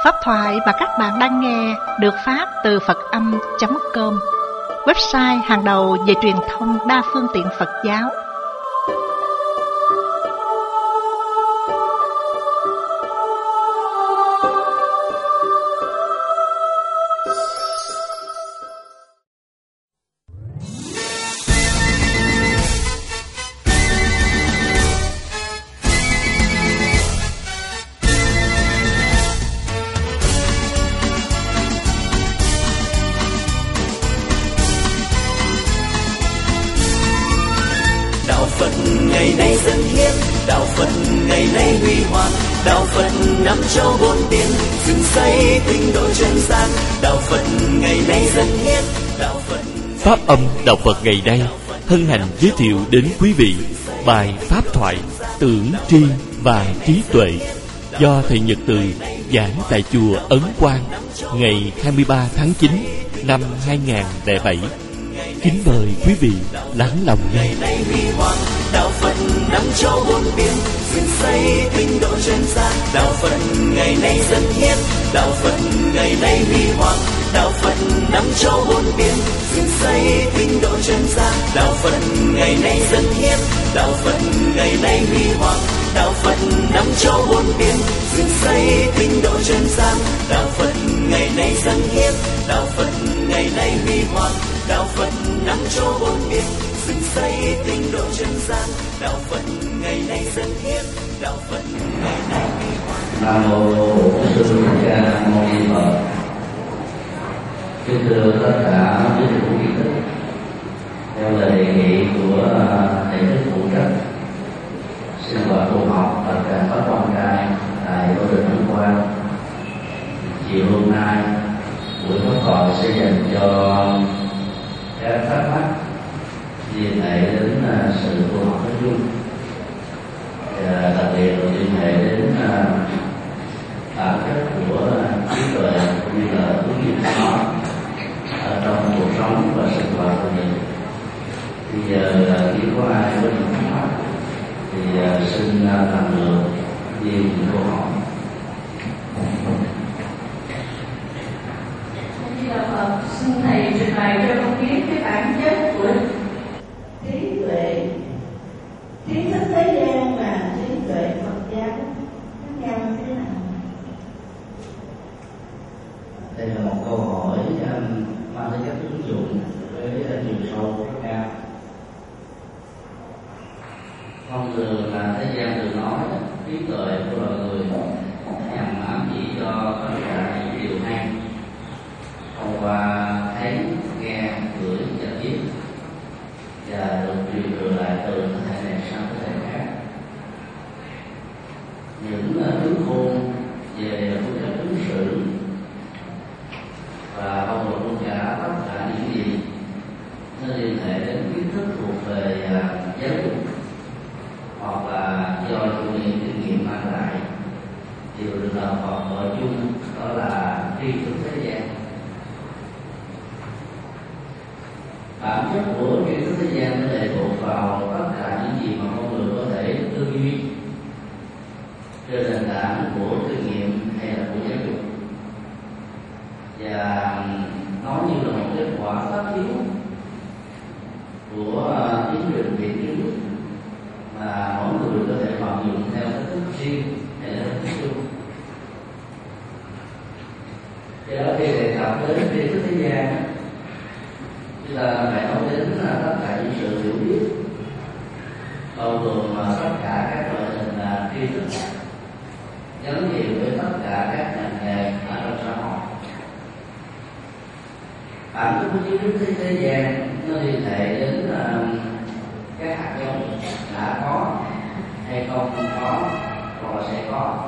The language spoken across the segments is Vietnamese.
Pháp thoại mà các bạn đang nghe được phát từ Phật-âm.com, website hàng đầu về truyền thông đa phương tiện Phật giáo. Ngày nay dân hiến, đạo Phật ngày nay huy hoàng, đạo Phật năm châu bốn biển, dựng xây tinh độ chân gian, đạo Phật ngày nay dân hiến, đạo Phật. Pháp âm đạo Phật ngày nay hân hạnh giới thiệu đến quý vị bài pháp thoại Tưởng tri và trí tuệ do thầy Nhật Từ giảng tại chùa Ấn Quang ngày 23 tháng 9 năm 2007. Kính mời quý vị lắng lòng nghe. Đạo Phật năm châu bốn biển, dựng xây tinh độ chân gian, đạo Phật ngày nay dân hiến, đạo Phật ngày nay huy hoàng, đạo Phật năm châu bốn biển, dựng xây tinh độ chân gian, đạo Phật ngày nay dân hiến, đạo Phật ngày nay huy hoàng, đạo Phật năm châu bốn biển, dựng xây tinh độ chân gian, đạo Phật ngày nay dân hiến, đạo Phật ngày nay huy hoàng, đạo Phật năm châu bốn biển, dựng xây tinh độ chân gian, đạo Phật ngày nay dân hiến, đạo Phật ngày nay huy hoàng. Nam mô Bổn Sư Thích Ca Mâu Ni Phật. Kính thưa tất cả quý vị quý thức, theo lời đề nghị của thầy thức phụ trách sinh hoạt tu học và cả pháp quan trai tại Bảo Đình Ấn Quang, chiều hôm nay buổi pháp thoại sẽ dành cho các thắc mắc liên hệ đến sự tu học nói chung, và đặc biệt là liên hệ đến bản chất của trí tuệ cũng như là ứng dụng nó ở trong cuộc sống và sinh hoạt của mình. Bây giờ nếu có ai có những thắc mắc thì xin làm được về những câu hỏi. Xin thầy trình bày cho con biết cái bản chất của trí tuệ, kiến thức thế gian và trí tuệ Phật giáo khác nhau như thế nào? Đây là một câu hỏi mang tính chất ứng dụng với chiều sâu rất cao. Thông thường là thế gian thường nói trí tuệ của loài người nhằm ám chỉ cho tất cả những điều hay thông qua thấy, nghe, ngửi và biết, và được truyền thừa lại từ thế hệ này sang thế hệ khác. Những tướng khôn về phương cách ứng xử và bao gồm luôn cả tất cả những gì nó liên hệ đến kiến thức thuộc về giáo dục hoặc là do chủ nghĩa kinh nghiệm mang lại, đều được là Phật gọi chung đó là tri thức thế gian. Bản chất của tri thức thế gian nó lệ thuộc vào tất cả những gì mà con người có thể tư duy trên nền tảng của kinh nghiệm hay là của giáo dục, và nó như là một kết quả tất yếu của tiến trình viện kiến thức mà mỗi người có thể vận dụng theo cách thức riêng hay là cách thức chung. Do đó khi đề cập đến tri thức thế gian, chúng ta phải nói đến tất cả những sự hiểu biết, bao gồm tất cả các loại hình tri thức gắn liền với tất cả các ngành nghề ở trong xã hội. Bản chất của tri thức thế gian nó liên hệ đến các hạt giống đã có hay không có hoặc là sẽ có.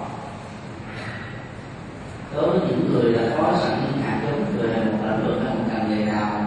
Đối với những người đã có sẵn những hạt giống về một lĩnh vực hay một ngành nghề nào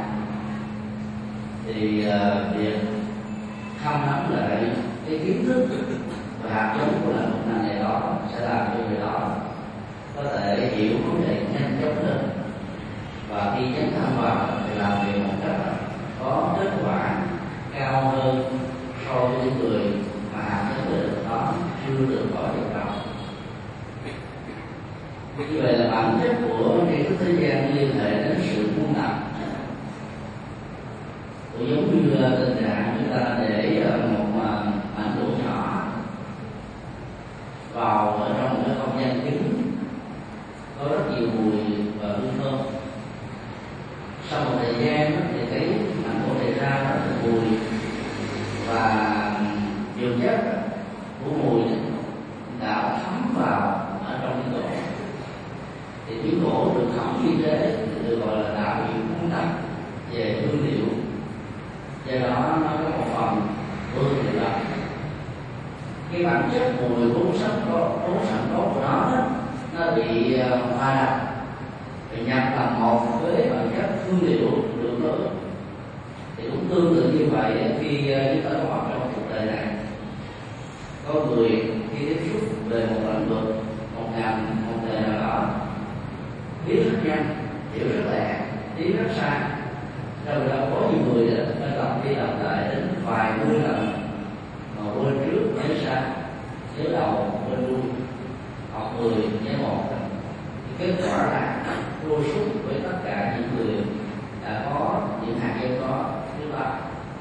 thì việc thăm nắm lại cái kiến thức và hạt giống của lĩnh vực ngành nghề đó sẽ làm cho người đó có thể hiểu vấn đề nhanh chóng hơn, và khi dấn thân vào thì làm việc một cách có kết quả cao hơn so với những người mà hạt giống đó chưa được có được đâu. Như vậy là bản chất của tri thức thế gian liên hệ đến sự buông lỏng, cũng giống như tình trạng chúng ta để một mảnh lụa nhỏ vào ở trong một cái không gian kín có rất nhiều mùi và hương thơm. Sau một thời gian thì cái mảnh lụa này ra rất là mùi, và nhiều chất của mùi đã thấm vào ở trong miếng gỗ. Thì miếng gỗ được thấm như thế thì được gọi là đạo hiệu công tác về hương liệu. Do đó nó có một phần hương liệu đó. Cái bản chất mùi vốn sẵn có của nó đó, nó bị hòa đập, bị nhập làm một với bản chất hương liệu được nữa. Thì cũng tương tự như vậy khi chúng ta có mặt trong cuộc đời này, có người khi tiếp xúc về một lĩnh vực, một ngành, một nghề nào đó, biết rất nhanh, hiểu rất lẹ, đi rất xa. Đâu đó có nhiều người đó đã đọc đi đọc lại đến vài mươi lần mà quên trước nhớ sau, nhớ đầu quên đuôi, học 10 nhớ 1. Kết quả là vô suốt với tất cả những người đã có những hạt gen có thứ ba.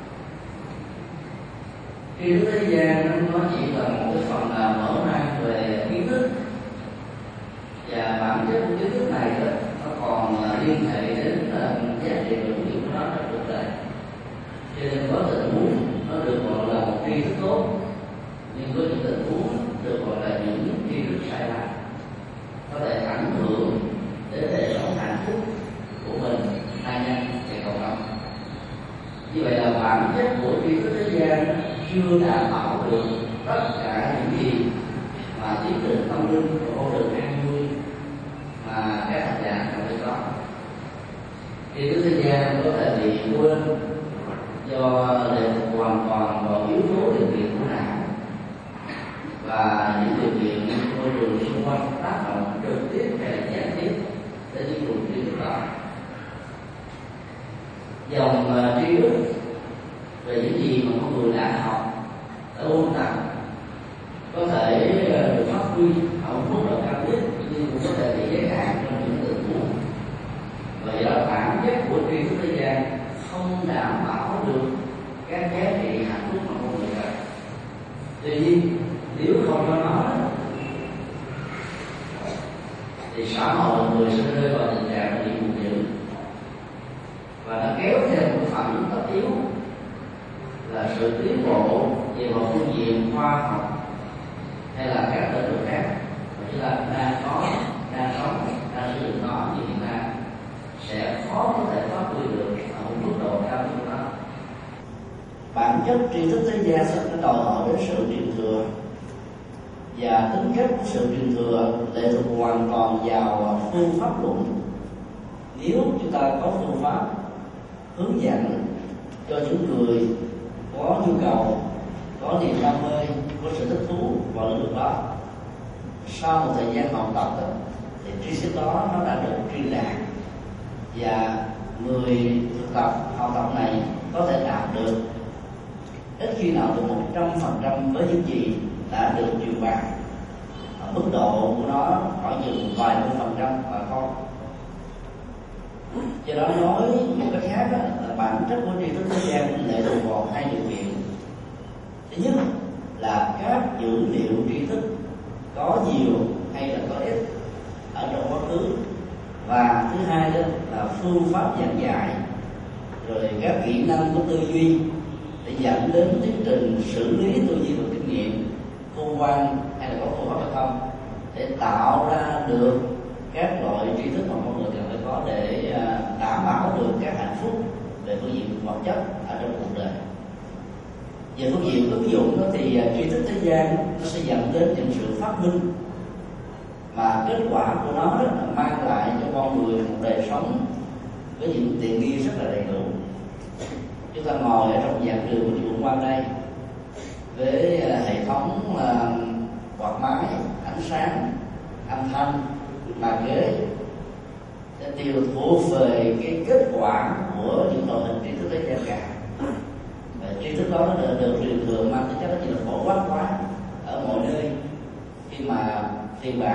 Tri thức thế gian nó chỉ là một cái phần mở mang về kiến thức, và bản chất của kiến thức này đó, nó còn liên hệ đến giá trị và ứng dụng của nó trong thực tế. Cho nên có tình huống nó được gọi là một tri thức tốt, nhưng có những tình huống được gọi là những tri thức sai lầm, có thể ảnh hưởng đến đời sống hạnh phúc của mình, gia nhân và cộng đồng. Như vậy là bản chất của tri thức thế gian chưa đảm bảo được tất cả những gì mà tiến trình tâm linh và con đường an vui mà các hành giả cần phải có. Tri thức thế gian có thể bị quên do lệ thuộc hoàn toàn vào yếu tố điều kiện của não, và những điều kiện môi trường xung quanh tác động trực tiếp hay là gián tiếp đến những luồng tri thức đó. Dòng tri thức về những gì mà con người đã học, đã ôn tập, có thể được phát huy ở một mức độ cao nhất, nhưng cũng có thể bị giới hạn trong những tình huống. Vậy đó, bản chất của tri thức thế gian không đảm bảo được các giá trị hạnh phúc mà con người cần. Tuy nhiên, nếu không có nó thì xã hội người sẽ rơi vào tình trạng bị buồn dữ, và nó kéo theo một phản ứng tất yếu là sự tiến bộ về một phương diện khoa học hay là các lĩnh vực khác mà chúng ta đang có, đang sống, đang sử dụng nó như hiện nay sẽ khó có thể phát huy được ở một mức độ cao như đó. Bản chất tri thức thế gian sẽ đòi hỏi đến sự truyền thừa, và tính chất của sự truyền thừa lệ thuộc hoàn toàn vào phương pháp luận. Nếu chúng ta có phương pháp hướng dẫn cho những người có nhu cầu, có niềm đam mê, có sự thích thú vào lĩnh vực đó, sau một thời gian học tập đó, thì tri thức đó nó đã được truyền đạt, và người thực tập học tập này có thể đạt được ít khi nào được 100% với những gì đã được truyền đạt. Mức độ của nó khoảng chừng vài % mà thôi. Do đó nói một cách khác đó, là bản chất của tri thức thế gian lệ thuộc vào hai điều kiện. Thứ nhất là các dữ liệu tri thức có nhiều hay là có ít ở trong quá khứ, và thứ hai đó là phương pháp giảng dạy, rồi các kỹ năng của tư duy để dẫn đến tiến trình xử lý tư duy và kinh nghiệm khôn ngoan hay là có phương pháp hay không, để tạo ra được các loại tri thức mà mọi người cần phải có để đảm bảo được các hạnh phúc về phương diện vật chất ở trong cuộc đời. Về phương diện ứng dụng đó thì tri thức thế gian nó sẽ dẫn đến những sự phát minh mà kết quả của nó là mang lại cho con người một đời sống với những tiện nghi rất là đầy đủ. Chúng ta ngồi ở trong giảng đường của trường Quang đây với hệ thống quạt máy, ánh sáng, âm thanh, bàn ghế đều thuộc về cái kết quả của những loại hình tri thức thế gian cả. Và tri thức đó nó được truyền thừa mang tính chất nó chỉ là phổ quát quá ở mọi nơi, khi mà tiền bạc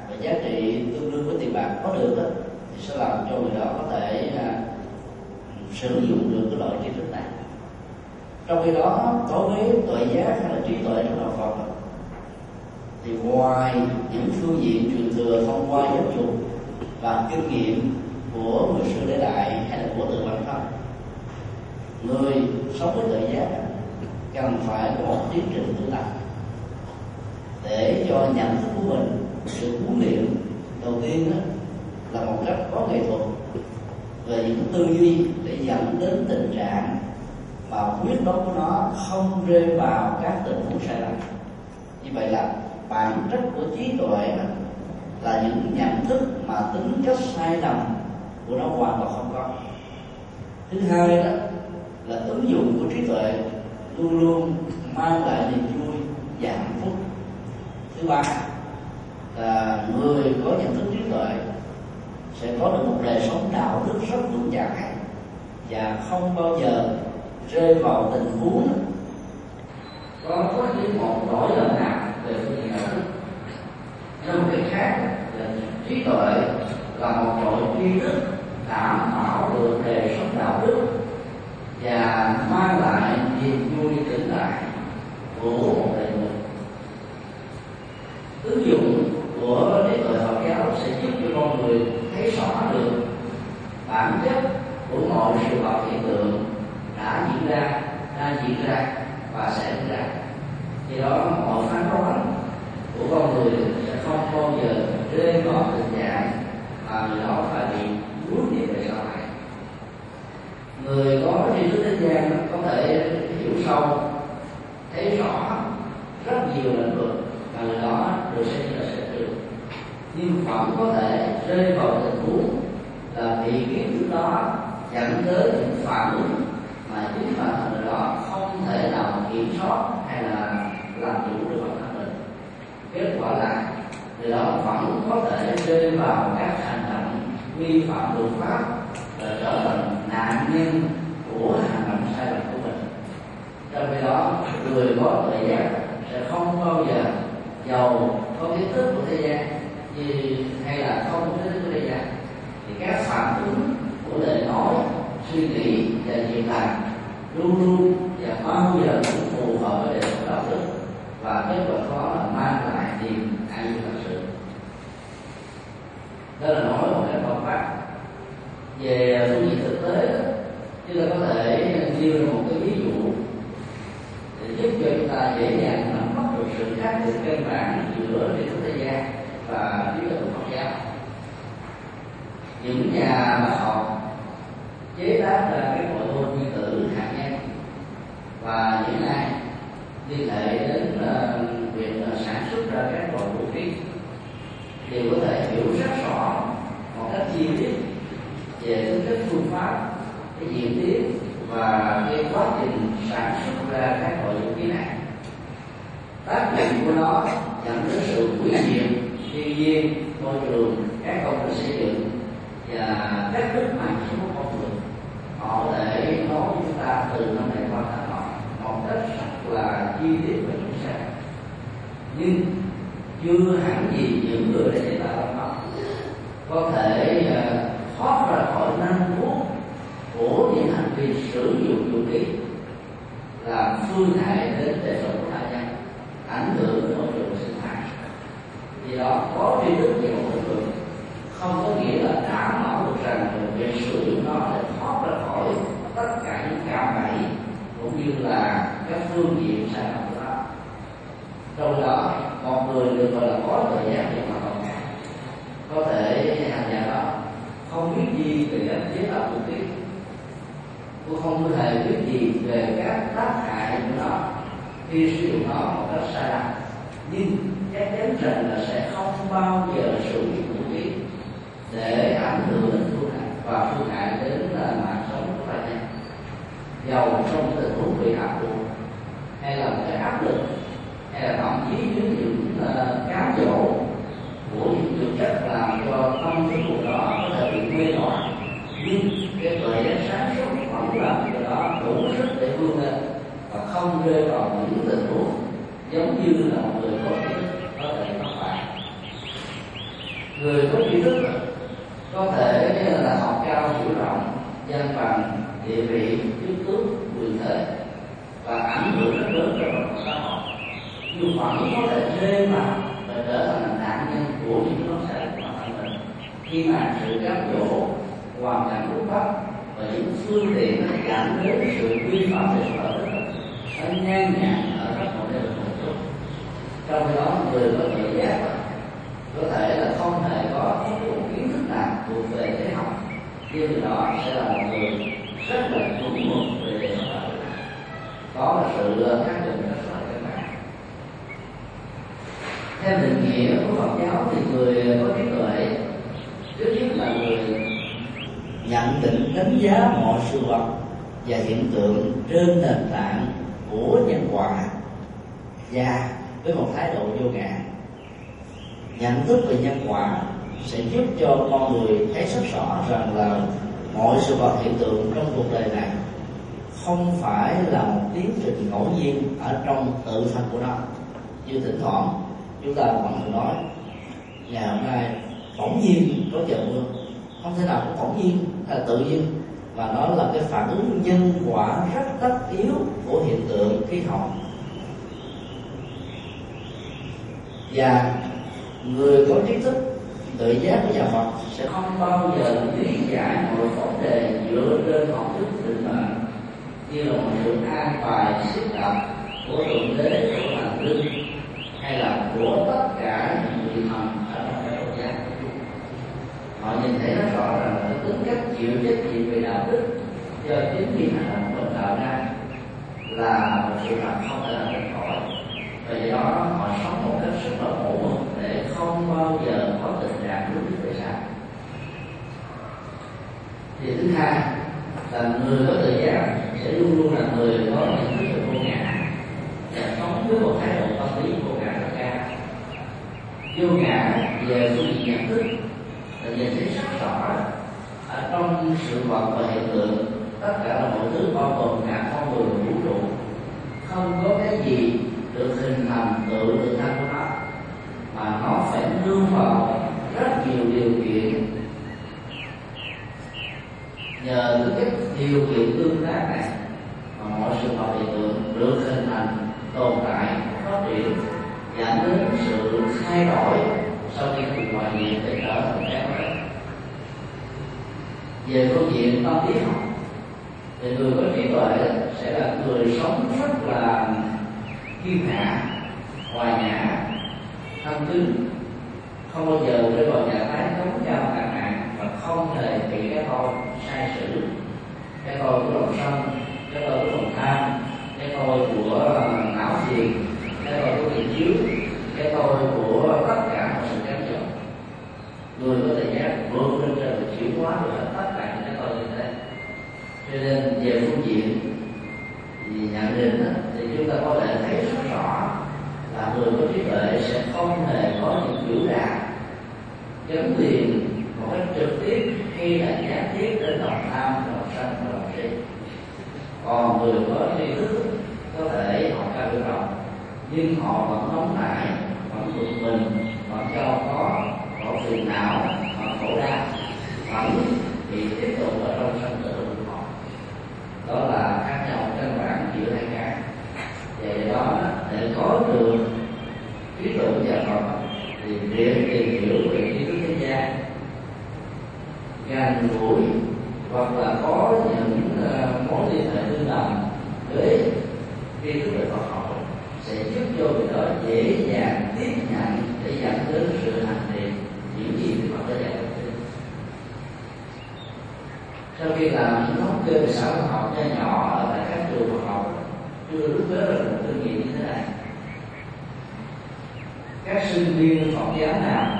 và giá trị tương đương với tiền bạc có được đó, thì sẽ làm cho người đó có thể sử dụng được cái loại tri thức này. Trong khi đó, đối với tuệ giác hay là trí tuệ trong đạo Phật thì ngoài những phương diện truyền thừa thông qua giáo dục và kinh nghiệm của người xưa để lại hay là của tự bản thân, người sống với tuệ giác cần phải có một tiến trình tu tập để cho nhận thức của mình được huấn luyện. Đầu tiên đó là một cách có nghệ thuật về những tư duy để dẫn đến tình trạng mà quyết đoán của nó không rơi vào các tình huống sai lầm. Như vậy là bản chất của trí tuệ là những nhận thức mà tính chất sai lầm của nó hoàn toàn không có. Thứ hai đó là ứng dụng của trí tuệ luôn luôn mang lại niềm vui và hạnh phúc. Thứ ba là người có nhận thức trí tuệ sẽ có được một đời sống đạo đức rất vững chãi và không bao giờ rơi vào tình huống có những một lỗi lầm nào về phương diện đạo đức. Nói một cách khác là trí tuệ là một loại tri thức đảm bảo được đời sống đạo đức và mang lại niềm vui tĩnh tại của một đời người. Ứng dụng của trí tuệ Phật giáo sẽ giúp cho con người thấy rõ được bản chất của mọi sự vật hiện tượng đã diễn ra, đang diễn ra và sẽ diễn ra. Vì đó mọi phán đoán của con người sẽ không bao giờ rơi vào tình trạng mà người đó phải bị nuốt đi về sau này. Người có tri thức thế gian có thể hiểu sâu, thấy rõ rất nhiều lĩnh vực mà người đó được xem như là sẽ được, nhưng vẫn có thể rơi vào tình huống là bị kiến thức đó dẫn tới những phản ứng mà chính bản thân người đó không thể nào kiểm soát hay là làm chủ được bản thân mình. Kết quả là người đó vẫn có thể rơi vào các hành động vi phạm luật pháp và trở thành nạn nhân của hành động sai lầm của mình. Trong khi đó, người có tuệ giác sẽ không bao giờ giàu có kiến thức của thế gian hay là không có kiến thức của thế gian thì các phản ứng của lời nói, suy nghĩ và việc làm luôn luôn và bao giờ cũng phù hợp với đời sống đạo đức, và kết quả đó là mang lại niềm an vui thật sự. Đó là nói một cách phật pháp. Về phương diện thực tế đó, chúng ta có thể nêu ra một cái ví dụ để giúp cho chúng ta dễ dàng nắm bắt được sự khác biệt căn bản giữa tri thức thế gian và trí tuệ của Phật giáo. Những nhà bác học chế tác ra cái bộ môn nguyên tử hạt nhân và những ai liên hệ đến việc sản xuất ra các loại vũ khí đều có thể hiểu rất rõ một cách chi tiết về tính chất phương pháp, cái diễn tiến và cái quá trình sản xuất ra các loại vũ khí này. Tác dụng của nó dẫn đến sự hủy diệt thiên nhiên, môi trường, các công trình xây dựng và các đức mạng sống của con người. Họ có thể nói với chúng ta từ năm này qua tháng nọ một cách rất là chi tiết và chính xác, nhưng chưa hẳn gì những người đã chế tạo ra nó có thể thoát ra khỏi năng thuốc của những hành vi sử dụng vũ khí làm phương hại đến đời sống của tha nhân, ảnh hưởng đến môi trường sinh thái. Vì đó có tri thức về một lĩnh vực không có nghĩa là đảm bảo được rằng việc sử dụng nó để thoát ra khỏi tất cả những cạm bẫy cũng như là các phương diện sai lầm của nó. Trong đó một người được gọi là có tuệ giác về mặt tổng cả có thể hành giả đó không biết gì về cách chế tạo vũ khí, tôi không có thể biết gì về các tác hại của nó khi sử dụng nó một cách sai lầm, nhưng chắc chắn rằng là sẽ không bao giờ sử dụng vũ khí để ảnh hưởng đến phương hại và phương hại đến mạng sống của phạm nhân. Dầu trong tình huống bị áp buộc hay là một cái áp lực hay là thậm chí đến những cám dỗ của những thực chất làm cho tâm thức của đó có thể bị mê loạn, nhưng cái tuệ giác sáng suốt vẫn làm cho đó đủ sức để vươn lên và không rơi vào những tình huống giống như là một người có thể có thể mắc phải. Người có tri thức có thể là học cao hiểu rộng, danh bằng, địa vị, chức tước, quyền thế và ảnh hưởng rất lớn trong một xã hội, nhưng vẫn có thể rơi vào và trở thành nạn nhân của những nỗi sợ của bản thân mình khi mà sự cám dỗ, hoàn cảnh bức bách và những phương tiện dẫn đến sự vi phạm về sở hữu nó nhan nhản ở các mọi nơi một chút. Trong khi đó người có tự giác có thể là không hề có một kiến thức nào thuộc về thế học, nhưng từ đó sẽ là một người rất là chuẩn mực về sở hữu. Đó là sự khác biệt rất là căn bản. Theo định nghĩa của Phật giáo thì người có trí tuệ trước nhất là người nhận định đánh giá mọi sự vật và hiện tượng trên nền tảng của nhân quả và với một thái độ vô ngã. Nhận thức về nhân quả sẽ giúp cho con người thấy rất rõ rằng là mọi sự vật hiện tượng trong cuộc đời này không phải là một tiến trình ngẫu nhiên ở trong tự thân của nó. Như thỉnh thoảng chúng ta vẫn thường nói ngày hôm nay bỗng nhiên có trời mưa, không thể nào cũng bỗng nhiên hay là tự nhiên, mà nó là cái phản ứng nhân quả rất tất yếu của hiện tượng khí hậu. Và người có trí thức tự giác của nhà Phật sẽ không bao giờ lý giải mọi vấn đề dựa trên học thức định mệnh như là một sự an bài xếp đặt của thượng đế, của thần linh hay là của tất cả những vị thần ở trong cái quốc gia. Họ nhìn thấy rất rõ rằng là tính cách chịu trách nhiệm về đạo đức do chính vì hành động của mình tạo ra là một sự thật không thể làm được khỏi. Và do đó họ sống một cách rất là mẫu mực để không bao giờ có tình trạng lúc về sau. Thì thứ hai là người có tự giác sẽ luôn luôn là người có nhận thức về vô ngã và sống với một thái độ tâm lý vô ngã rất cao. Vô ngã về phương diện nhận thức là nhìn thấy rất rõ ở trong sự vật và hiện tượng, tất cả là mọi thứ bao gồm cả con người vũ trụ, không có cái gì được hình thành tự thân của nó, mà nó phải nương vào rất nhiều điều kiện. Nhờ cái điều kiện tương tác này mà mọi sự vật hiện tượng được hình thành, tồn tại, phát triển, dẫn đến sự thay đổi sau khi cùng ngoại diện để trở thành cái vậy. Về phương diện tâm lý học thì người có trí tuệ sẽ là người sống rất là kiêu ngạo, hòa nhã, thanh kính, không bao giờ rơi vào trạng thái cống cao ngạo mạn và không hề bị cái tôi sai sử, cái tôi của lòng sân, cái tôi của lòng tham, cái tôi của não phiền, cái tôi của thiện chiếu, cái tôi của tất cả mọi sự cám dỗ. Người có thể giác vượt lên trên và chuyển hóa được tất cả những cái tôi như thế. Cho nên về phương diện thì nhận định thì chúng ta có thể thấy rất rõ là người có trí tuệ sẽ không hề có những biểu đạt gắn liền một cách trực tiếp hay là gián tiếp đến lòng tham, lòng sân và lòng si. Còn người có tri thức có thể học cao hiểu rộng nhưng họ vẫn nóng nảy, vẫn bực mình, vẫn cho có phiền não, vẫn khổ đau, vẫn bị tiếp tục ở trong sanh tử của họ. Đó là khác nhau căn bản giữa hai cái. Vậy đó để có được trí tuệ của nhà Phật thì việc tìm hiểu về tri thức thế gian gần gũi hoặc là có những mối liên hệ tương đồng với tri thức về Phật học sẽ giúp cho người đó dễ dàng tiếp nhận để dẫn đến sự hành trì những gì Phật đã dạy. Sau khi làm những thống kê về xã hội học nho nhỏ ở tại các trường Phật học, chúng tôi rút ra một kinh nghiệm như thế này: các sinh viên Phật giáo nào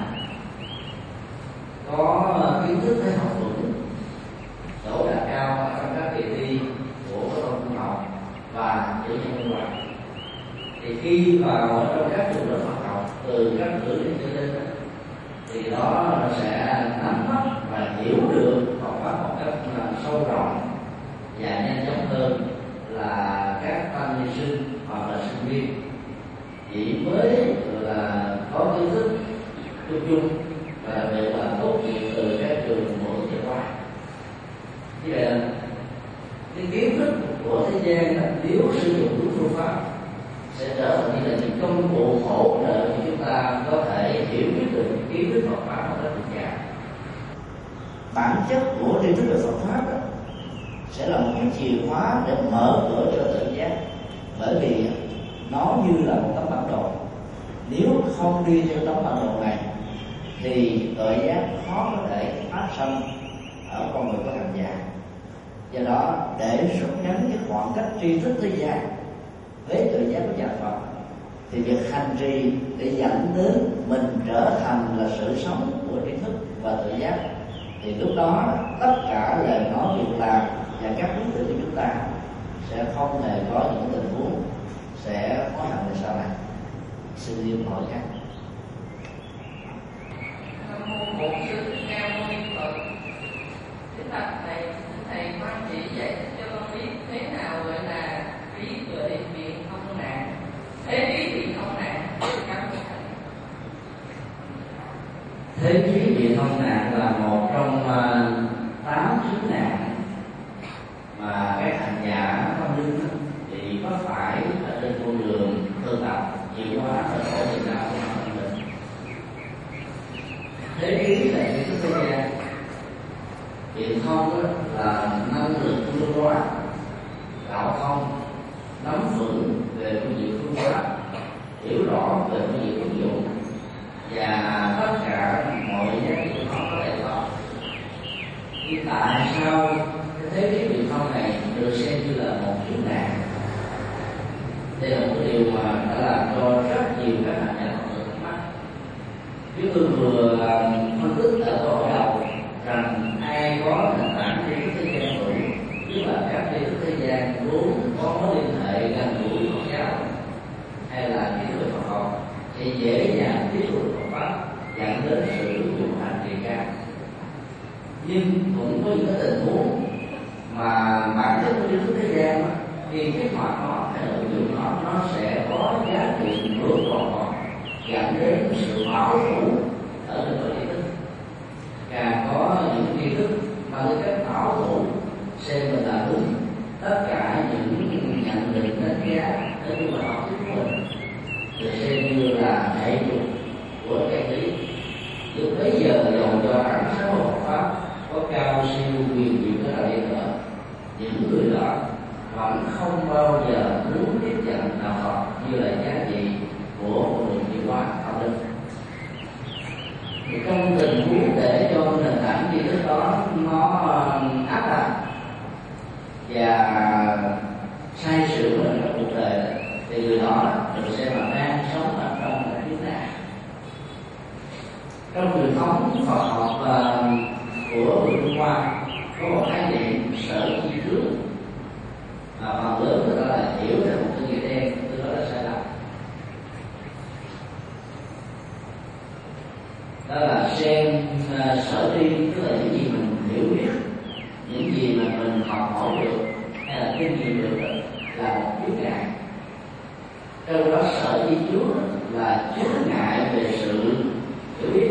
có kiến thức thế học vững, đỗ đạt cao ở trong các kỳ thi của các tôn giáo học và chữ nhân minh hoạch, thì khi vào ở trong các trường lớp Phật học từ các cử đến trở lên thì đó sẽ nắm bắt và hiểu được Phật pháp một cách sâu rộng và nhanh chóng hơn là các tăng ni sinh hoặc là sinh viên chỉ mới là có kiến thức chung chung và đặc biệt là tốt nghiệp từ các trường bổ trợ khoa. Như vậy là cái kiến thức của thế gian nếu sử dụng đúng phương pháp sẽ trở thành như là những công cụ hỗ trợ cho chúng ta có thể hiểu biết được kiến thức Phật pháp một cách đúng đắn. Bản chất của tri thức về Phật pháp đó sẽ là một cái chìa khóa để mở cửa cho tự giác, bởi vì nó như là một tấm bản đồ. Nếu không đi theo tấm bản đồ này thì tự giác khó có thể phát sinh ở con người có hành giả. Do đó để rút ngắn cái khoảng cách tri thức thế gian với tự giác của nhà Phật thì việc hành trì để dẫn đến mình trở thành là sự sống của tri thức và tự giác, thì lúc đó tất cả lời nói việc làm và các đối tượng của chúng ta sẽ không hề có những tình huống sẽ hối hận về sau này. Xin yêu hỏi khác. Một sư Thích Ca Mâu Ni Phật. Kính bạch thầy quan chỉ giải thích cho con biết thế nào gọi là trí tuệ biện không nạn. Thế trí biện không nạn. Thế trí biện không nạn là một trong 8 chứng nạn mà các hành giả tâm linh thì có phải ở trên con đường tu tập chịu hóa ở khổ niềm đau của tâm linh. Thế trí là kiến thức thế gian, biện thông là năng lực phương hóa, đạo thông nắm vững về phương diện phương pháp, hiểu rõ về phương diện ứng dụng và tất cả mọi giá trị của nó có thể có. Nhưng tại sao cái thế trí biện thông này được xem như là một chứng nạn? Đây là một cái điều mà đã làm cho rất nhiều các hành giả Phật tử thắc mắc. Chúng tôi vừa phân tích ở câu hỏi đầu rằng ai có nền tảng tri thức thế gian đủ, tức là các tri thức thế gian vốn có mối liên hệ gần gũi Phật giáo hay là kiến thức Phật học thì dễ dàng tiếp thu Phật pháp dẫn đến sự ứng dụng hành trì cao. Nhưng cũng có những cái tình huống mà bản chất của tri thức thế gian đó, khi kích hoạt nó hay là ứng dụng nó sẽ có giá trị vượt còn họ, dẫn đến sự bảo thủ ở lĩnh vực tri thức. Càng có những tri thức mà với cách bảo thủ xem mình là đúng, tất cả những nhận định đánh giá đến những bài học của mình được xem như là hệ dục của chân lý. Lúc bấy giờ dầu cho ánh sáng của Phật pháp có cao siêu quyền diệu cái nào đi nữa, những người đó vẫn không bao giờ muốn tiếp nhận đạo Phật như là giá trị của một đường tiến hóa tâm linh. Thì trong tình huống để cho nền tảng tri thức đó nó áp đặt và sai sự mình trong cuộc đời thì người đó được xem là đang sống ở trong một kiếp nạn. Trong truyền thống Phật học của người Trung Hoa có một khái niệm sở chi trước mà phần lớn người ta là hiểu theo một cái nghĩa đen, từ đó là sai lầm. Đó là xem sở tri, tức là những gì mình hiểu biết, những gì mà mình học hỏi được hay là kinh nghiệm được là một chướng ngại. Trong đó sở tri trước là chướng ngại về sự hiểu biết.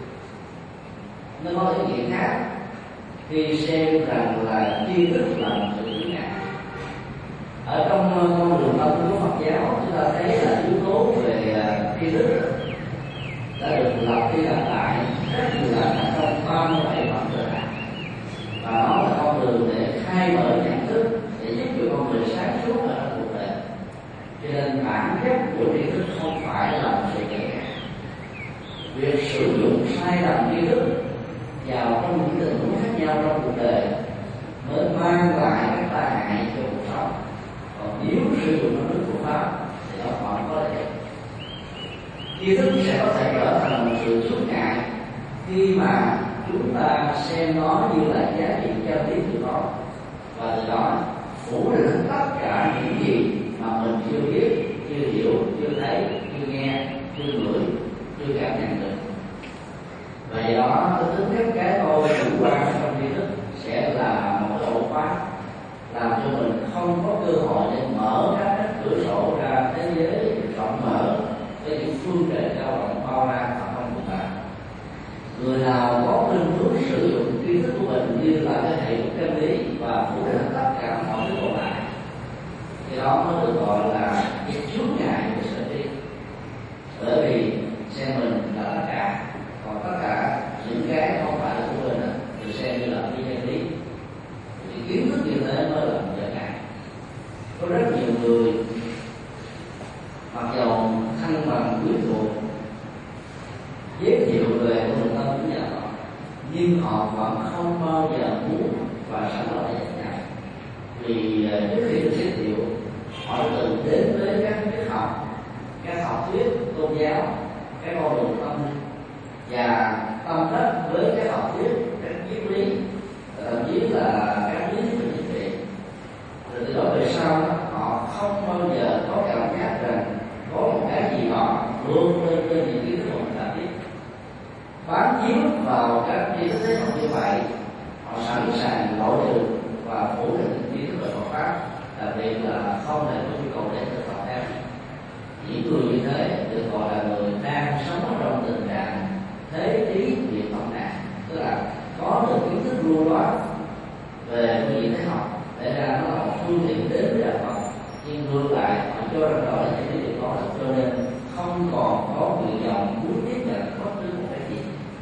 Nó có ý nghĩa khác khi xem rằng là tri thức là một sự chướng ngại. Ở trong con đường tâm của Phật giáo chúng ta thấy là yếu tố về tri thức đã được lặp đi lặp lại rất nhiều lần trong 37 phẩm tự hạnh, và nó là con đường để khai mở nhận thức, để giúp cho con người sáng suốt ở trong cuộc đời. Cho nên bản chất của tri thức không phải là một sự nhẹ nhàng. Việc sử dụng sai lầm tri thức vào trong những tình huống khác nhau trong cuộc đời mới mang lại các tai hại cho cuộc sống. Còn nếu sử dụng nó đúng phương pháp thì nó còn có thể tri thức sẽ có thể trở thành một sự chướng ngại khi mà chúng ta xem nó như là giá trị chân lý của nó, và từ đó phủ định tất cả những gì mà mình chưa biết, chưa hiểu, chưa thấy, chưa nghe, chưa ngửi, chưa cảm nhận được. Và do đó cái tính cách cái tôi chủ quan trong tri thức sẽ là một cái ổ khóa làm cho mình không có cơ hội để mở các cửa sổ ra thế giới rộng mở với những phương trời cao rộng bao la và không cùng bạn. xem mình là tất cả, còn tất cả những cái không phải là của mình thì xem như là phi chân lý. Thì kiến thức như thế mới là một trở ngại. Có rất nhiều người mặc dầu thân bằng quyến thuộc giới thiệu về con đường tâm của nhà họ, nhưng họ vẫn không bao giờ muốn và sẵn lòng để nhận nhận. Vì trước khi được giới thiệu, họ tự đến với các triết học, các học thuyết tôn giáo, các con đường tâm linh và tâm đắc với các học thuyết, các triết lý, thậm chí là các lý thuyết về chính trị. Rồi từ đó về sau họ không bao giờ có cảm giác rằng có một cái gì đó vượt lên trên những kiến thức của mình đã biết. Bám chiếu vào các tri thức thế học như vậy, họ sẵn sàng loại trừ và phủ định những kiến thức về Phật pháp, đặc biệt là không hề có nhu cầu để thực tập theo. Những người như thế được gọi là người đang sống trong tình trạng thế trí biệt thông nạn, tức là có được kiến thức lưu loát về phương diện thế học, để ra nó là một phương tiện đến với đạo Phật, nhưng ngược lại họ cho rằng đó là những cái điều có, cho nên không còn có nguyện vọng muốn tiếp nhận bất cứ một cái gì.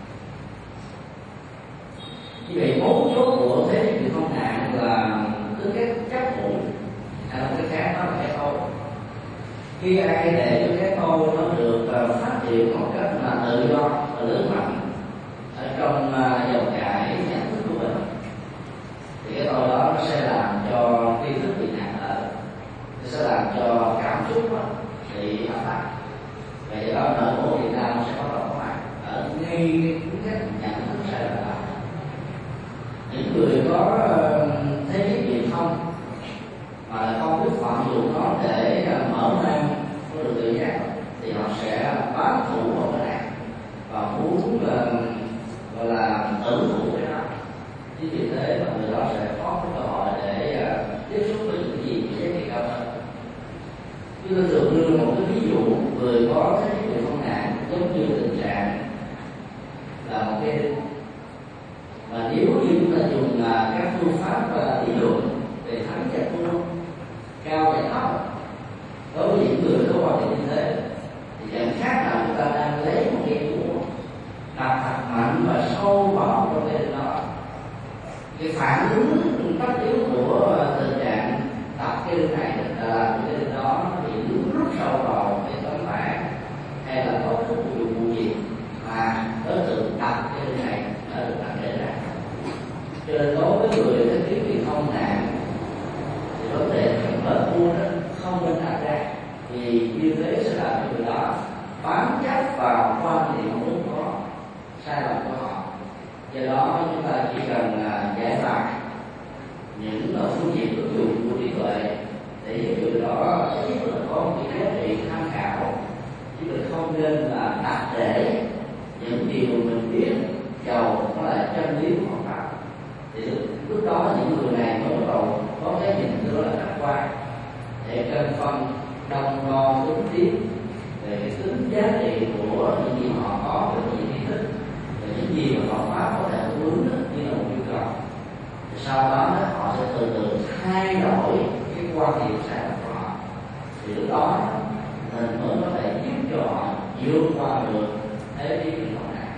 Như vậy mấu chốt của thế giới biệt thông nạn là cứ cái chấp thủ, hay là cái khác đó là cái tôi. Khi ai để cho cái tôi nó được phát triển một cách mà tự do và lớn mạnh ở trong dòng chảy nhận thức của mình, thì cái tôi đó nó sẽ làm cho tri thức bị nặng ở, nó sẽ làm cho cảm xúc bị áp đặt. Và do đó nội bộ Việt Nam sẽ có mặt ở ngay cái cách nhận thức sai lầm đó. Những người có thế giới truyền thông mà không biết vận dụng nó để mở mang có được tự giác thì họ sẽ bám thủ vào cái này và muốn gọi là ẩn thủ cái đó. Chính vì thế mà người đó sẽ có cái cơ hội để tiếp xúc với những gì giá trị cao hơn. Chúng tôi thường đưa một cái ví dụ người có thế giới không nạn giống như tình trạng là một cái đinh, và nếu như chúng ta dùng các phương pháp lý luận về thắng và thua, cao và thấp đối với những người có quan điểm như thế thì chẳng khác nào chúng ta đang lấy một cái búa đặt thật mạnh và sâu vào trong cái đó. Cái phản ứng tất yếu của tình trạng đặt cái đinh này là làm cái đinh đó bị rút sâu vào cái tấm bảng hay là có cái vụ gì mà đối tượng đặt cái đinh này đã được đặt để ra. Cho nên đối với người có tiếng truyền thông nạn thì vấn đề thắng và thua đó không nên đặt ra, vì như thế sẽ làm cho người đó bám chấp vào quan điểm vốn có sai lầm của họ. Do đó chúng ta chỉ cần giải bài những phương diện ứng dụng của trí tuệ để giúp người đó ít nhất là có một cái giá trị tham khảo, chứ mình không nên là đặt để những điều mình biết giàu nó là chân lý của Phật pháp. Thì lúc đó những người này mới bắt đầu có cái nhìn rất là khách quan để cân phân đồng đo tính tiếp về cái tính giá trị của những gì họ có, về những kiến thức, về những gì mà Phật pháp có thể hướng như là một yêu cầu. Sau đó họ sẽ từ từ thay đổi cái quan điểm sai lầm của họ, thì lúc đó mình mới có thể giúp cho họ vượt qua được thế giới truyền thông nạn.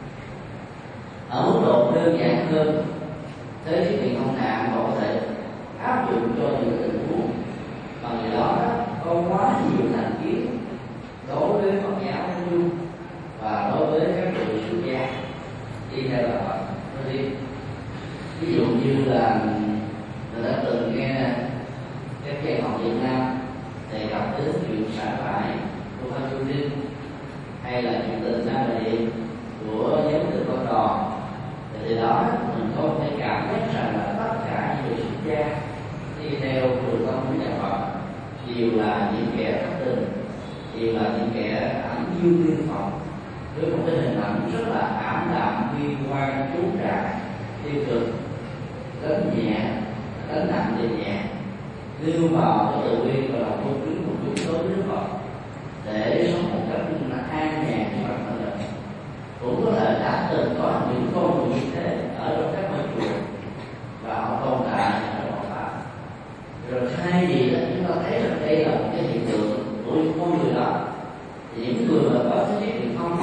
Ở mức độ đơn giản hơn, thế giới truyền thông nạn họ có thể áp dụng cho những tình huống mà người đó có quá nhiều thành kiến đối với Phật giáo nói chung và đối với các người xuất gia đi theo đạo Phật nói riêng. Ví dụ như là người ta từng nghe các dạy học Việt Nam đề cập đến chuyện xả thải của Phan Chu Trinh, hay là chuyện tình Nam Đại Điện của giáo sư Con Đò, thì đó mình có thể cảm giác rằng là tất cả những người xuất gia đi theo đường tông của nhà Phật đều là những kẻ thất tình, đều là những kẻ ảnh dương liên Phật với một cái hình ảnh rất là ảm đạm, bi quan, trú trại, tiêu cực, đánh nhẹ, đánh nặng về nhẹ, đưa vào cái tự nguyên và lòng tôn kính của chúng đối với Đức Phật để sống một cách an nhàn như bản thân mình. Cũng có thể đã từng có những con người như thế ở trong các ngôi chùa và họ tồn tại ở Phật pháp. Rồi thay vì là chúng ta thấy rằng đây là một cái hiện tượng của con người đó, thì những người mà có thế giới truyền thông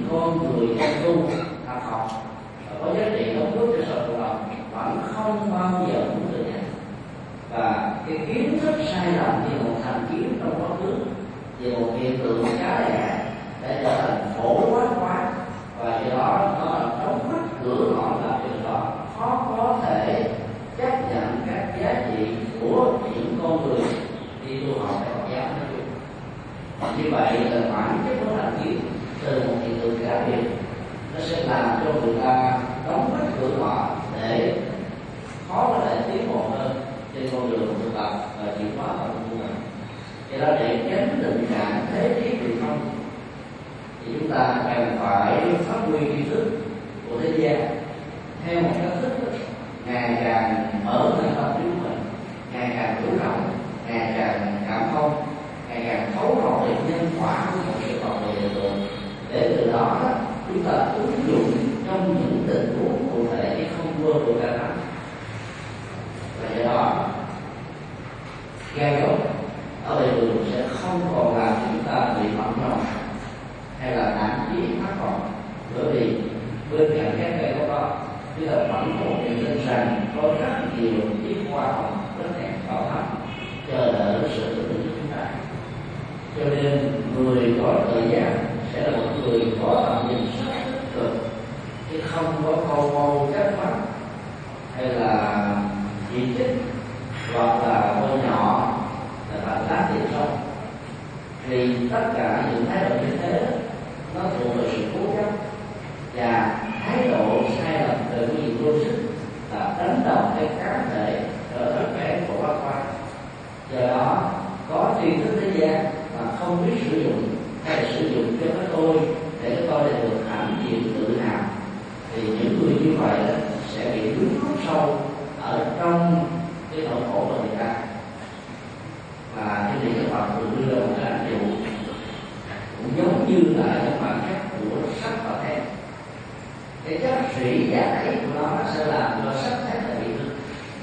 con người đang tu học học có giá trị đóng góp cho xã hội cộng đồng vẫn không bao giờ cũng được nhận. Và cái kiến thức sai lầm như một thành kiến trong quá khứ về một hiện tượng cá lẻ để trở thành phổ quát quá, và do đó nó đóng mắt cửa họ làm việc đó khó có thể chấp nhận các giá trị của những con người đi tu học tại Phật giáo nói chung. Như vậy là bản chất của thành kiến từ một hiện tượng cá biệt nó sẽ làm cho người ta đóng mắt cửa họ để khó có thể tiến bộ hơn trên con đường thực tập và chuyển hóa bản thân của mình. Do đó để tránh tình trạng thế trí truyền thông thì chúng ta cần phải phát huy tri thức của thế gian theo một cách thức ngày càng mở rộng tâm trí của mình, ngày càng chủ động, ngày càng cảm thông, ngày càng thấu rõ được nhân quả của một sự tồn tại hiện tượng, để từ đó chúng ta ứng dụng trong những tình huống cụ thể chứ không vơ được cả lắm. Và do đó gai góc ở đời đường sẽ không còn làm chúng ta bị bận lòng hay là nản chí thất vọng, bởi vì bên cạnh các gai góc đó chúng ta vẫn có nhận tin rằng có rất nhiều chiếc hoa hồng rất đẹp bảo thạch chờ đợi sự tự tin của chúng ta. Cho nên người có thời gian sẽ là một người có tầm nhìn rất tích cực, chứ không có câu mâu trách móc hay là chỉ trích hoặc là voi nhỏ là bạn lá tiền sông. Vì tất cả những thái độ như thế nó thuộc về sự cố chấp, và thái độ sai lầm từ cái gì logic là đánh đồng cái cá thể trở thành vẻ của bác khoa. Do đó có tri thức thế gian mà không biết sử dụng, hay là sử dụng cho cái tôi để cái tôi này được hãnh diện tự hào, thì những người như vậy sẽ bị vướng khúc sâu ở trong cái nỗi khổ của người ta. Và cái gì các bạn thường đưa ra một cái ảnh dụ cũng giống như là những bản chất của sắc và thép. Cái chất rỉ giải của nó sẽ làm cho sắc thép là bị hư.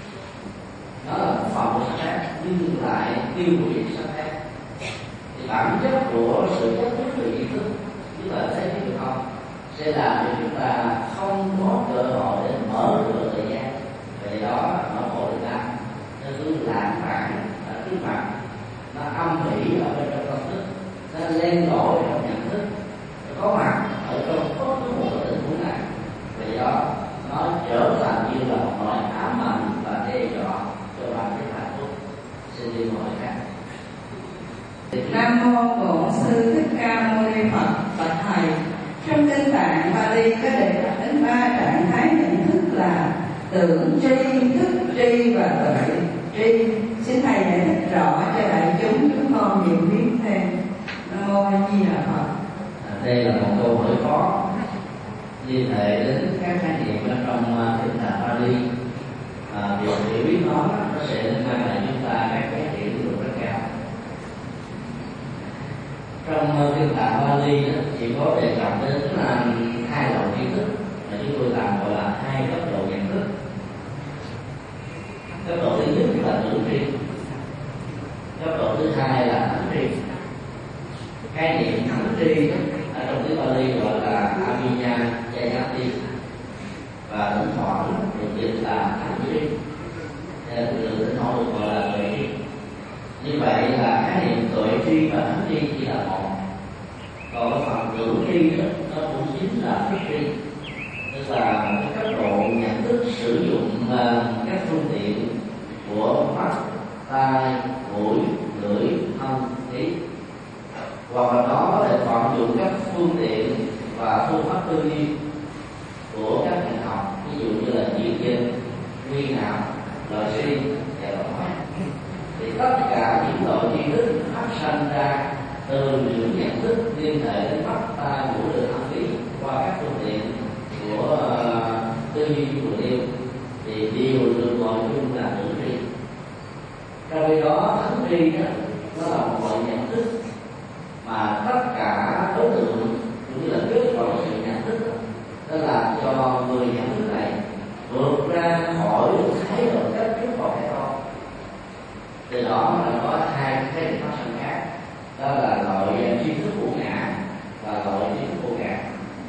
Nó là một phần của sắc thép nhưng lại tiêu hủy sắc thép. Thì bản chất của sự chấp trước về ý thức, như là thấy chứ không, sẽ làm cho chúng ta không có cơ hội để mở cửa thời gian. Vì đó nó khổ được ra, nó cứ lãng mạn ở trước mặt, nó âm ỉ ở bên trong tâm thức, nó len lỏi trong nhận thức, nó có mặt ở trong bất cứ một tình huống nào. Vì đó nó trở thành như là một nỗi ám ảnh và đe dọa cho bạn cái hạnh phúc. Xin đi hỏi khác. Nam mô Bổn Sư Thích Ca Mâu Ni Phật. Bạch thầy, trong kinh Tạng Bali có đề cập đến 3 trạng thái nhận thức là tưởng tri, thức tri và tuệ tri. Xin thầy giải thích rõ cho đại chúng con nhiều biết thêm. Nam mô A Di Đà Phật. Đây là một câu hỏi khó liên hệ đến các khái niệm ở trong kinh Tạng Bali. Việc hiểu biết nó sẽ mang lại chúng ta các giá trị lý luận rất cao. Trong kinh Tạng Bali chỉ có đề cập đến là 2 loại kiến thức mà chúng tôi tạm gọi là 2 cấp độ nhận thức. Cấp độ thứ nhất là tưởng tri, cấp độ thứ hai là thánh tri. Khái niệm thánh tri ở trong tiếng Bali gọi là Abhinya Jayati, và thỉnh thoảng được dịch là thánh tri. Từ thỉnh thoảng được gọi là tuệ tri. Như vậy là khái niệm tuệ tri và thánh tri chỉ là một. Còn cái phần tưởng tri đó, nó cũng chính là thức tri, tức là cái cấp độ nhận thức sử dụng các phương tiện của mắt, tai, mũi, lưỡi, thân, ý, hoặc là nó có thể vận dụng các phương tiện và phương pháp tư duy của các ngành học, ví dụ như là diễn viên, nguyên não, loại suy và loại hóa. Thì tất cả những loại tri thức phát sinh ra từ những nhận thức liên hệ đến mắt, tai, mũi, lưỡi, thân, ý qua các phương tiện của tư duy của điêu thì đều được gọi chung là tưởng tri. Trong khi đó thánh tri đó, nó là một loại nhận thức mà tất cả đối tượng cũng như là kết quả sự nhận thức đó làm cho người nhận thức này vượt ra khỏi thái độ chấp trước vào cái con. Từ đó là có 2 cái phát sinh khác, đó là loại tri thức của ngã và loại tri thức của ngã.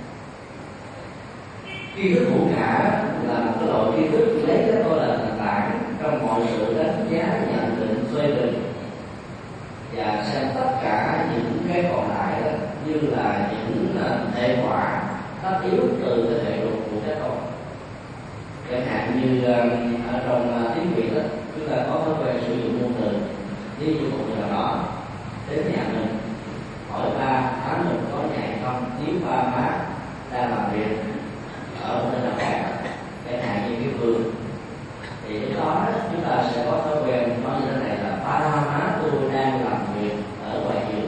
Tri thức hữu ngã là một cái loại tri thức lấy cái tôi là nền tảng trong mọi sự đánh giá, nhận định, phê bình, và xem tất cả những cái còn lại đó như là những hệ quả tất yếu từ cái hệ luật của cái tôi. Chẳng hạn như ở trong tiếng Việt đó, chúng ta có thói quen sử dụng ngôn từ. Ví dụ một người nào đó đến nhà mình hỏi ba tháng mình có nhà hay không, nếu ba má đang làm việc ở một nơi nào khác, chẳng hạn như cái vườn, thì lúc đó chúng ta sẽ có thói quen nói như thế này là ba má tôi đang làm việc ở ngoài vườn.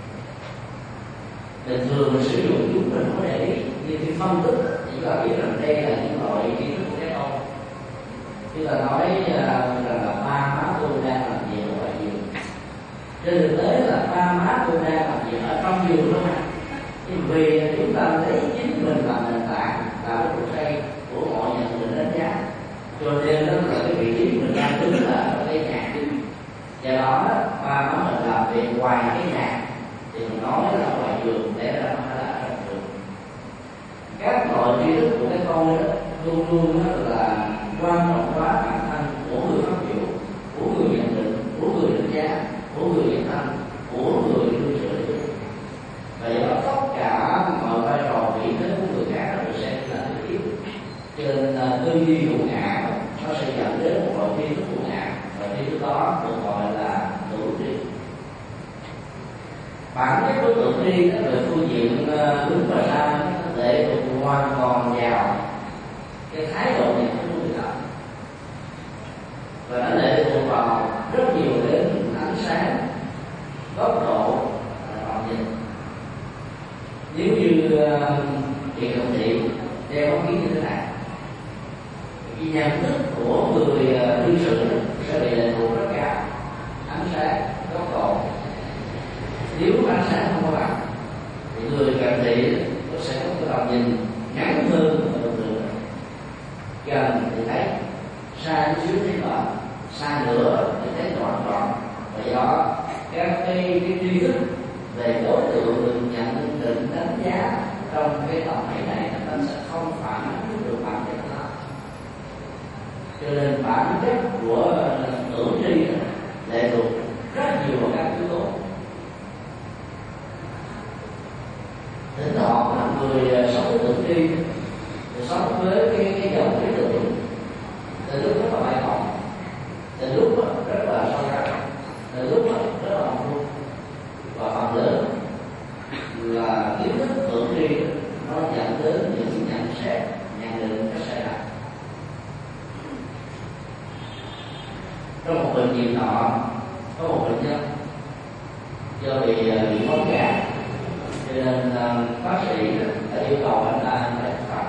Bình thường mình sử dụng chúng mình có để ý, như khi phân tích thì chúng ta biết rằng đây là những loại kiến thức của cái ông. Chúng ta nói rằng là ba má tôi đang làm việc ở ngoài vườn. Trên thực tế là ba má tôi đang làm việc ở trong vườn đó mà. Nhưng vì chúng ta lấy chính mình làm nền tảng, là cái trụ cây của mọi nhận định đánh giá, cho nên đó là cái vị trí mình đang đứng là ở cái nhà. Do đó ba má mình làm việc ngoài cái nhà thì mình nói là ngoài vườn, để ra nó phải là ở trong vườn. Các loại tri thức của cái con đó luôn luôn là quan trọng hóa bản thân của người phát biểu, của người nhận định, của người đánh giá, của người dẫn thân, của người lưu trữ. Vậy đó tất cả mọi vai trò vị thế của người khác nó sẽ là thứ yếu. Cho nên tư duy hữu ngã nó sẽ dẫn đến một loại tri thức hữu ngã, và tri thức đó được gọi là hữu tri. Bản chất của tự tri nó về phương diện đúng và sai lệ thuộc hoàn toàn vào cái thái độ nhận thức của người đó, và nó lệ thuộc vào rất nhiều đến ánh sáng, góc độ và tầm nhìn. Nếu như chị Đồng Thị đeo ống kính như thế này, cái nhận thức của người đương sự sẽ bị lệ thuộc rất cao ánh sáng, góc độ. Nếu ánh sáng không có bằng thì người cận thị nó sẽ có cái tầm nhìn ngắn hơn ở bình thường. Gần thì thấy, xa chút xíu thấy rõ, xa nữa thì thấy đoạn đoạn. Và do các cái tri thức về đối tượng được nhận định đánh giá trong cái tổng thể này nó sẽ không phản ánh được bản chất đó. Cho nên bản chất của tưởng tri lệ thuộc rất nhiều vào các yếu tố. Thỉnh thoảng là người sống với tưởng tri, sống với cái dòng lý tưởng, từ lúc rất là bài học, từ lúc rất là sâu sắc, từ lúc rất là hồng luôn, và phần lớn là kiến thức tưởng tri nó dẫn đến những nhận xét, nhận định các sai lầm. Trong một bệnh viện nọ có một bệnh nhân do bị bóng gà, cho nên bác sĩ đã yêu cầu anh ta phải thực tập.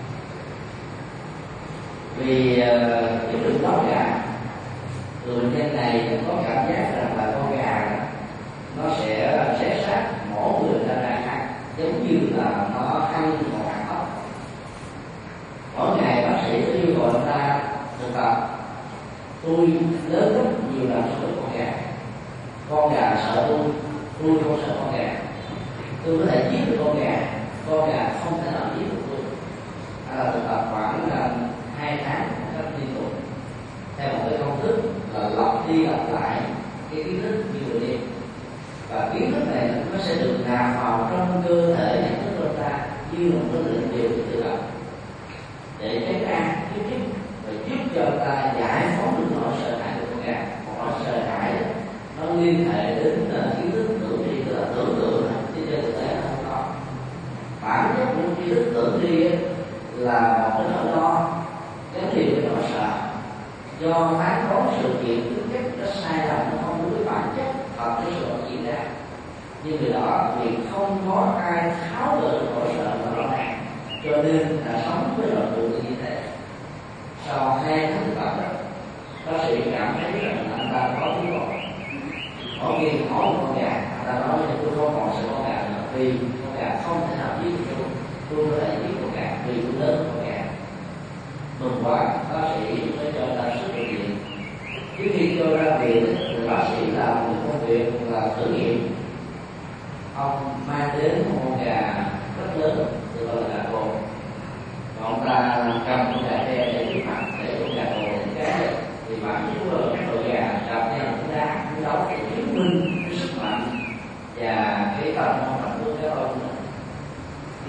Vì cái đường bóng gà, người bệnh nhân này có cảm giác rằng là con gà nó sẽ xé xác mỗi người ta ra ăn, giống như là nó ăn một hạt ốc. Mỗi ngày bác sĩ có yêu cầu anh ta thực tập. Tôi lớn rất nhiều lần so với con gà sợ tôi không sợ con gà. Tôi có thể giết được con gà không thể nào giết được tôi. Là thực tập khoảng 2 tháng cách liên tục theo một cái công thức là lặp đi lặp lại cái kiến thức như vừa đi, và kiến thức này nó sẽ được nạp vào trong cơ thể nhận thức của ta như một cái lệnh điều tự động để tránh an kích và giúp cho ta giải phóng được nỗi sợ hãi của con gà. Một nỗi sợ hãi nó liên hệ đến kiến thức tưởng tri, tức là tưởng tượng chứ trên thực tế nó không có. Bản chất của kiến thức tưởng tri là một cái nỗi lo gắn liền với nỗi sợ, do phán đoán sự kiện tính chất nó sai lầm, nó không đúng với bản chất thật của sự vật diễn ra. Nhưng người đó vì không có ai tháo gỡ được nỗi sợ và lo ngại, cho nên là sống với loại tưởng tượng như thế. Sau 2 tháng thực tập đó, bác sĩ cảm thấy rằng anh ta có tiến bộ. Mỗi khi hỏi một con gà, anh ta nói là tôi không còn sợ con gà nữa, vì con gà không thể nào giết được tôi có thể giết con gà vì tôi lớn con gà. Mừng quá, bác sĩ mới cho ta xuất viện. Trước khi cho ra viện thì bác sĩ làm một công việc là thử nghiệm. Ông mang đến một con gà rất lớn, được gọi là gà cồn. Và ông ta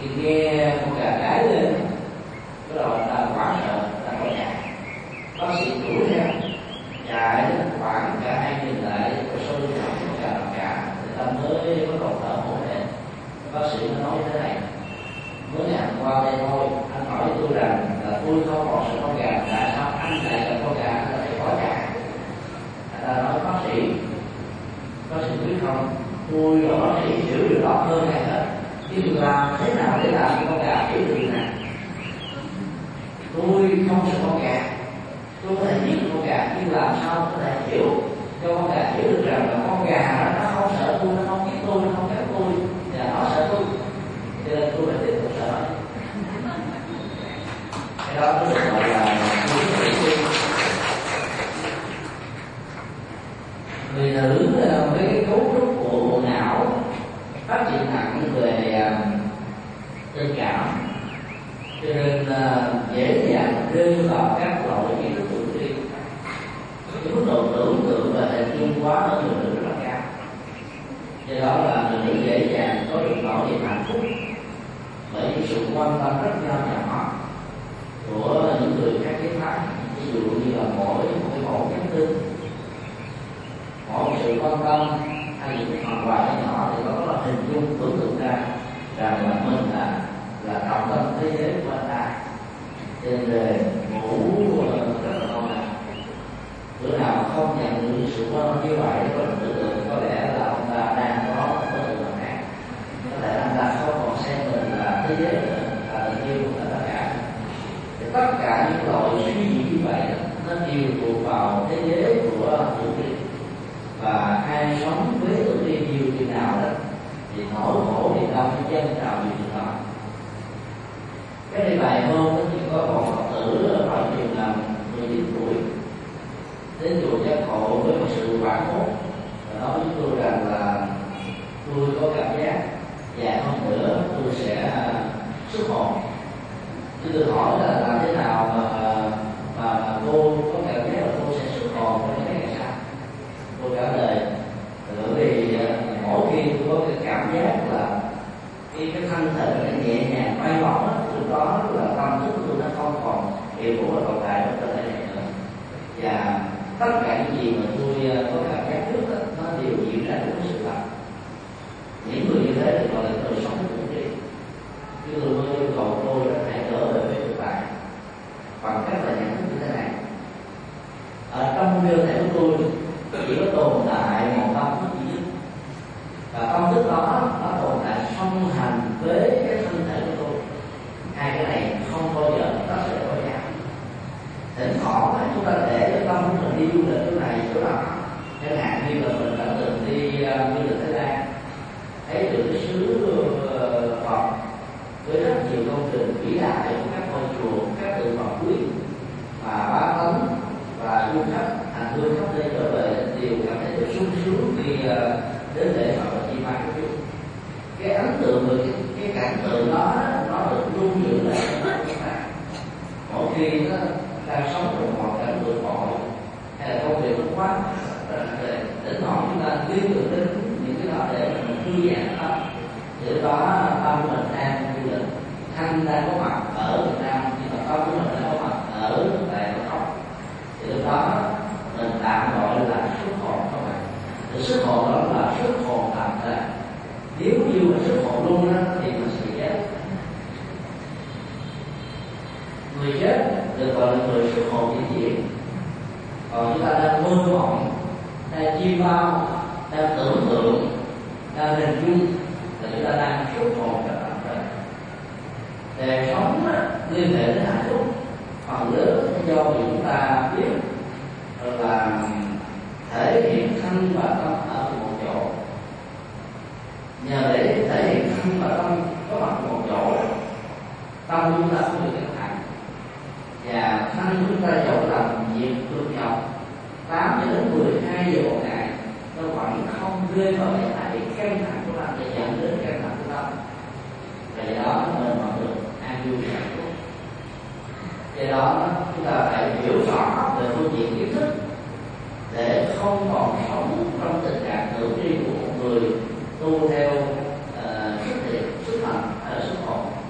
Thì nghe con gà cái lên, cái đầu người ta hoảng sợ, người ta bỏ chạy. Bác sĩ đuổi theo, chạy đến khoảng cả hai nhìn lại rồi sôi nhỏ con gà nào cả, người ta mới có còn thở hổn hển. Bác sĩ nó nói thế này: mới ngày hôm qua đây thôi, anh hỏi tôi rằng là tôi không còn sợ con gà, tại sao anh lại sợ con gà, anh lại bỏ chạy? Người ta nói: bác sĩ biết không, tôi và bác sĩ hiểu điều đó hơn hay hết, nhưng làm thế nào để làm cho con gà hiểu được điều này? Tôi không sợ con gà, tôi có thể giết con gà, nhưng làm sao có thể hiểu cho con gà hiểu được rằng là con gà nó không sợ tôi, nó không giết tôi, nó không cắn tôi, và nó sợ tôi, cho nên tôi phải tiếp tục sợ nó. Cái đó nó được gọi là người nữ với cái cấu trúc của bộ não phát triển nặng về tình cảm, cho nên dễ dàng rơi vào các loại ý thức tự ti. Cái mức độ tưởng tượng và hình dung quá ở người nữ rất là cao, do đó là người nữ dễ dàng có được nỗi niềm hạnh phúc bởi những sự quan tâm rất nhỏ nhỏ của những người khác giới phái. Ví dụ như là mỗi một cái mẫu nhắn tin, mỗi sự quan tâm hay những cái phần quà nhỏ thì nó là hình dung tưởng tượng ra rằng là mình là trọng tâm thế giới của anh ta. Trên đời ngủ rất là ngon lành, bữa nào không nhận được sự quan tâm như vậy, có tưởng tượng có lẽ là ông ta đang có một cái tự nào khác, có thể anh ta không còn xem mình là thế giới nữa, là tình yêu của tất cả. Thì tất cả những loại suy nghĩ như vậy nó đều thuộc vào thế giới của tự ti. Và ai sống với tự ti nhiều chừng nào đó thì nỗi khổ thì đau cái chân trào nhiều chừng đó. Cái này vài hôm nó chỉ có một Phật tử ở khoảng chừng là 19 tuổi đến chùa Giác Ngộ với một sự hoảng hốt và nói với tôi rằng là tôi có cảm giác dài hơn nữa tôi sẽ xuất hồn. Tôi hỏi là làm thế nào mà cô có cảm giác là cô sẽ xuất hồn trong mấy ngày sau? Cô trả lời: bởi vì mỗi khi tôi có cái cảm giác là cái thân thể nó nhẹ nhàng bay bổng, lúc đó là tâm thức của tôi nó không còn hiệu quả tồn tại trong cơ thể này nữa, và tất cả những gì mà tôi có cảm giác trước đó, nó đều diễn ra đúng sự thật. Những người như thế thì gọi là người sống tự ti. Chứ tôi mới yêu cầu tôi là hãy trở về với thực tại bằng cách là nhận thức như thế này: ở trong cơ thể của tôi chỉ có tồn tại một tâm thức duy nhất, và tâm thức đó nó tồn tại song hành với cái thân thể của tôi. Hai cái này không bao giờ nó sẽ có nhau. Thỉnh thoảng chúng ta để cái tâm của mình đi du lịch chỗ này chỗ đó, chẳng hạn như là mình đã từng đi du lịch Thái Lan, thấy được cái xứ Phật với rất nhiều công trình vĩ đại của các ngôi chùa, các tượng Phật quý mà bá tánh và du khách hành hương khắp nơi trở về đều cảm thấy được sung sướng khi đến lễ Phật và Chi Ma của chúng. Cái ấn tượng về cái cảnh tượng đó nó được lưu giữ lại trong chúng ta. Mỗi khi nó đang sống trong một cảnh bực bội hay là công việc nó quá đến nỗi chúng ta liên tưởng đến những cái đó để mình thư giãn tâm, thì lúc đó tâm của mình đang du lịch, thân đang có mặt ở Việt Nam nhưng mà tâm của mình đang có mặt ở tại Bangkok Khóc, thì lúc đó mình tạm gọi là xuất hồn các bạn. Thì xuất hồn đó là xuất hồn tạm thời. Nếu như mà xuất hồn luôn đó thì mình sẽ chết. Người chết được gọi là người xuất hồn vĩnh viễn. Còn chúng ta đang mơ mộng, đang chiêm bao, đang tưởng tượng, đang hình dung là chúng ta đang xuất hồn các bạn rồi. Để sống liên hệ đến hạnh phúc phần lớn do vì chúng ta biết là thể hiện thân và tâm ở một chỗ. Nhờ để thể hiện thân và tâm có mặt một chỗ, tâm chúng ta cũng được căng thẳng, và thân chúng ta dẫu làm việc cực nhọc 8 cho đến 12 giờ một ngày, nó vẫn không rơi vào cái tại căng thẳng của tâm để dẫn đến căng thẳng của tâm. Và do đó mình vẫn được an vui và hạnh phúc. Do đó chúng ta phải hiểu rõ về phương diện kiến thức để không còn sống trong tình trạng tự ti của một người tu theo xuất hiện, xuất hành hay là xuất hồn.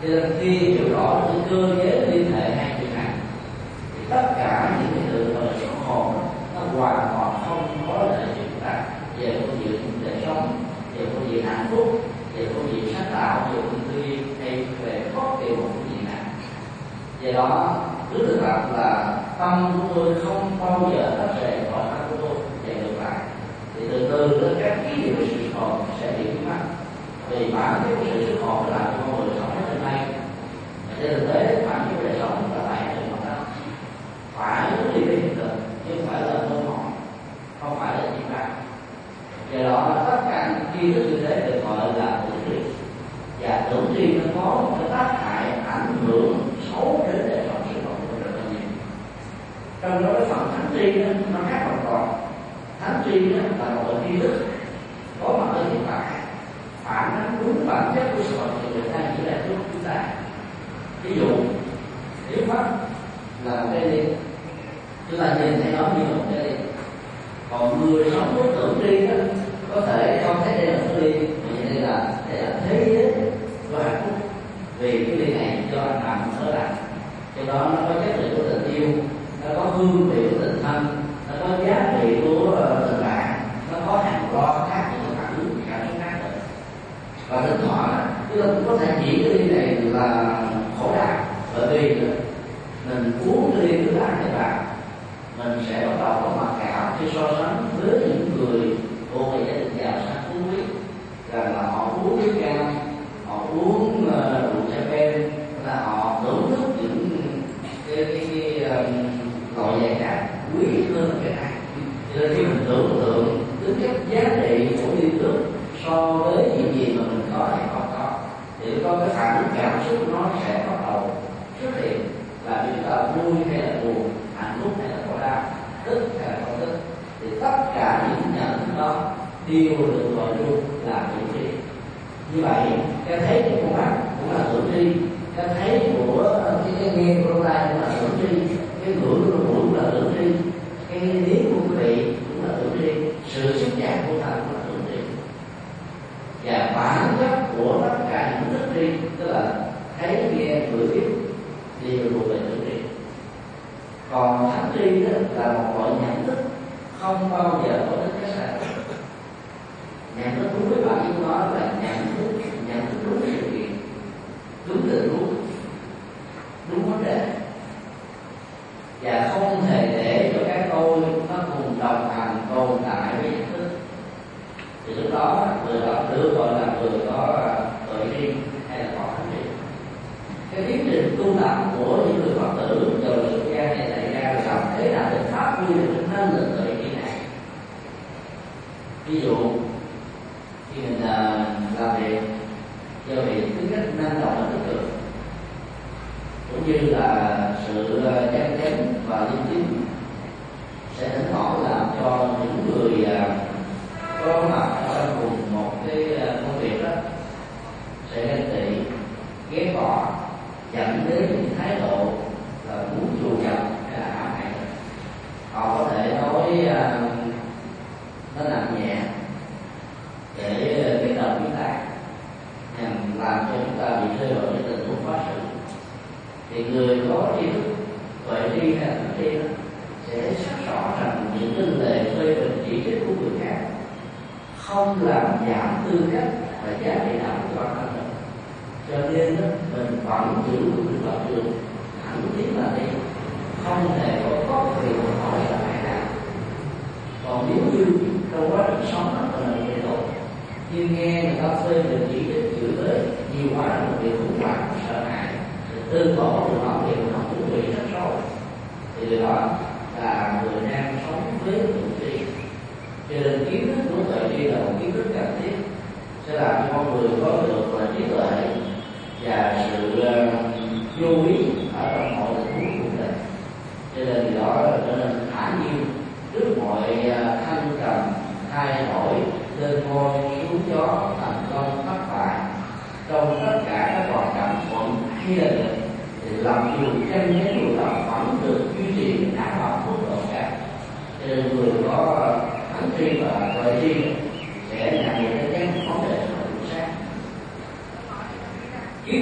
Cho nên khi hiểu rõ cái cơ chế liên hệ hai chuyện này thì tất cả những cái từ thời xuất hồn nó hoàn toàn không có lợi cho chúng ta về câu chuyện đời sống, về câu chuyện hạnh phúc, về câu chuyện sáng tạo, về câu chuyện hay về bất kỳ một cái gì nào. Do đó cứ thực tập là tâm của tôi không bao giờ tách rời khỏi tâm của tôi, và ngược lại thì từ từ đến các ý niệm sự xuất hồn sẽ bị biến mất. Vì bản chất của sự xuất hồn là cho con người sống đến nay. Trên thực tế bản chất đời sống là tại hiện thực đó, phải đi với hiện thực chứ không phải là mơ mộng, không phải là chỉ bản. Do đó tất cả những tri thức như thế được gọi là tưởng tri, và tưởng tri nó có một cái tác hại ảnh hưởng xấu đến đời sống sinh hoạt của rất là nhiều. Trong đó cái phần thánh tri nó khác hoàn toàn. Thánh tri là một loại tri thức có mặt ở hiện tại, phản ánh đúng bản chất của sự vật hiện thực đang diễn ra trước chúng ta. Ví dụ nếu mắt là một cái ly, chúng ta nhìn thấy nó như một cái ly, còn người sống với tưởng tri đó có thể không thấy đây là một ly, mà đây là thế giới của hạnh phúc, vì cái ly này do anh làm ở lại, cho đó nó có chất liệu của tình yêu, nó có hương vị của tình thân, nó có giá trị của tình bạn, nó có hàng loạt khác những phản ứng cảm xúc khác nữa. Và thỉnh thoảng chúng ta cũng có thể chỉ cái ly này là khổ đau, bởi vì mình uống cái ly nước lạnh này vào, mình sẽ bắt đầu có mặc cảm khi so sánh với những người thuộc về gia đình giàu sang phú quý, rằng là họ uống nước cam, họ uống rượu champagne, là họ thưởng thức những cái loại giày khác quý hơn cái này. Cho nên khi mình tưởng tượng tính chất giá trị của ly nước so với những gì mà mình có hay không có, thì có cái phản ứng cảm xúc nó sẽ bắt đầu xuất hiện, là chúng ta vui hay là buồn, hạnh phúc hay là khổ đau, tức hay là không tức, thì tất cả những nhận thức đó đều được gọi luôn là tưởng tri. Như vậy cái thấy của con mắt cũng là tưởng tri, cái thấy của cái nghe của lỗ tai cũng là tưởng tri, cái ngửi của mũi cũng là tưởng tri, cái nếm của quý vị cũng là tưởng tri, sự xúc chạm của thân cũng là tưởng tri. Và bản chất của tất cả những thức tri, tức là thấy, nghe, ngửi, biết, đều thuộc về tưởng tri. Còn thánh tri là một loại nhận thức không bao giờ có tính cách sai. Nhận thức đúng với bạn chúng nó là nhận thức đúng sự kiện, đúng tình huống, đúng vấn đề, và không thể để cho cái tôi nó cùng đồng hành tồn tại với nhận thức. Thì lúc đó người đó được gọi là người có tuệ tri hay là có thánh tri. Cái tiến trình tu tập của những người Phật tử từ sự gia này xảy ra là làm thế nào để phát huy được cái năng lực tuệ tri này. Ví dụ khi mình làm việc do việc tính cách năng động và tích cực, cũng như là sự chân chánh và liêm chính, sẽ thỉnh thoảng làm cho những người có mặt ở cùng một cái công việc đó sẽ ganh tị, ghét bỏ, dẫn đến những thái độ là muốn trù dập hay là ám hại. Họ có thể nói nó nặng nhẹ để kích động chúng ta, nhằm làm cho chúng ta bị rơi vào cái tình huống khó xử. Thì người có tri thức tuệ tri hay là thánh tri sẽ thấy rất rõ rằng những cái lời phê bình chỉ trích của người khác không làm giảm tư cách và giá trị đạo của bản thân mình. Cho nên mình vẫn giữ được lập trường thẳng tiến là đi, không hề có bất kỳ một hỏi là ai nào. Còn nếu như trong quá trình sống nó là người tốt, nhưng nghe người ta phê bình chỉ trích chửi tới nhiều quá là một điều khủng hoảng, sợ hãi, tư tổ từ họ đều không thú vị rất sâu, thì điều đó là người đang sống với tưởng tri. Cho nên kiến thức của tuệ tri là một kiến thức cần thiết, sẽ làm cho con người có được trí tuệ và sự lưu ý ở trong mọi tình huống của mình. Cho nên điều đó trở nên thản nhiên trước mọi thăng trầm, thay đổi, lên ngôi xuống gió, thành công thất bại, trong tất cả các hoạt động thuận hay là nghịch, thì làm dù chân nhánh của nó vẫn được duy trì đảm bảo mức độ cao. Cho nên người có thánh tri và tuệ tri sẽ nhận được cái vấn đề rất là chính xác. Kiến thức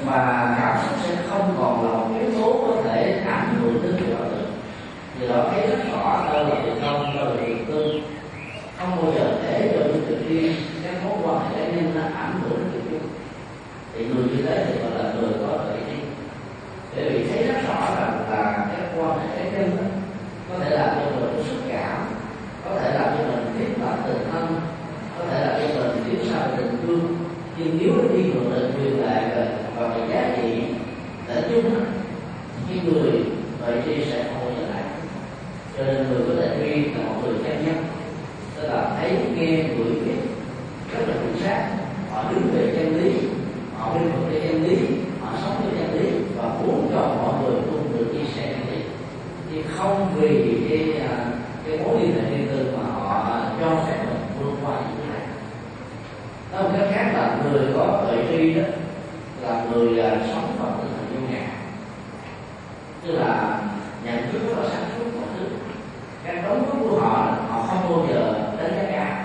và cảm xúc sẽ không còn là một yếu tố có thể ảnh hưởng đến việc đó nữa. Từ đó thấy rất rõ đâu là việc công, đâu là việc tư, không bao giờ để cho những việc riêng, các mối quan hệ cá nhân nó ảnh hưởng đến việc chung. Thì người như thế thì gọi là người có tuệ tri, bởi vì thấy rất rõ rằng là các quan hệ cá nhân đó có thể làm cho mình xúc cảm, có thể làm cho mình tiếp cận tình thân, có thể làm cho mình tiếp sau tình thương, nhưng nếu nó đi ngược lại quyền lợi và cái giá trị để chung đó, cái người tuệ tri sẽ không bao giờ lại. Cho nên người có tuệ tri là một người chân nhân, tức là thấy nghe người biết rất là chính xác, họ đứng về chân lý, họ đi ngược về chân lý, họ sống với chân lý và muốn cho mọi người cùng được chia sẻ chân lý, chứ không vì cái mối liên hệ riêng tư mà họ cho phép mình vượt qua những cái này. Nói một cách khác là người có tuệ tri đó là người sống bằng tinh thần vô ngã, tức là nhận thức rất là sáng suốt mọi thứ. Các đóng góp của họ không bao giờ đánh giá cao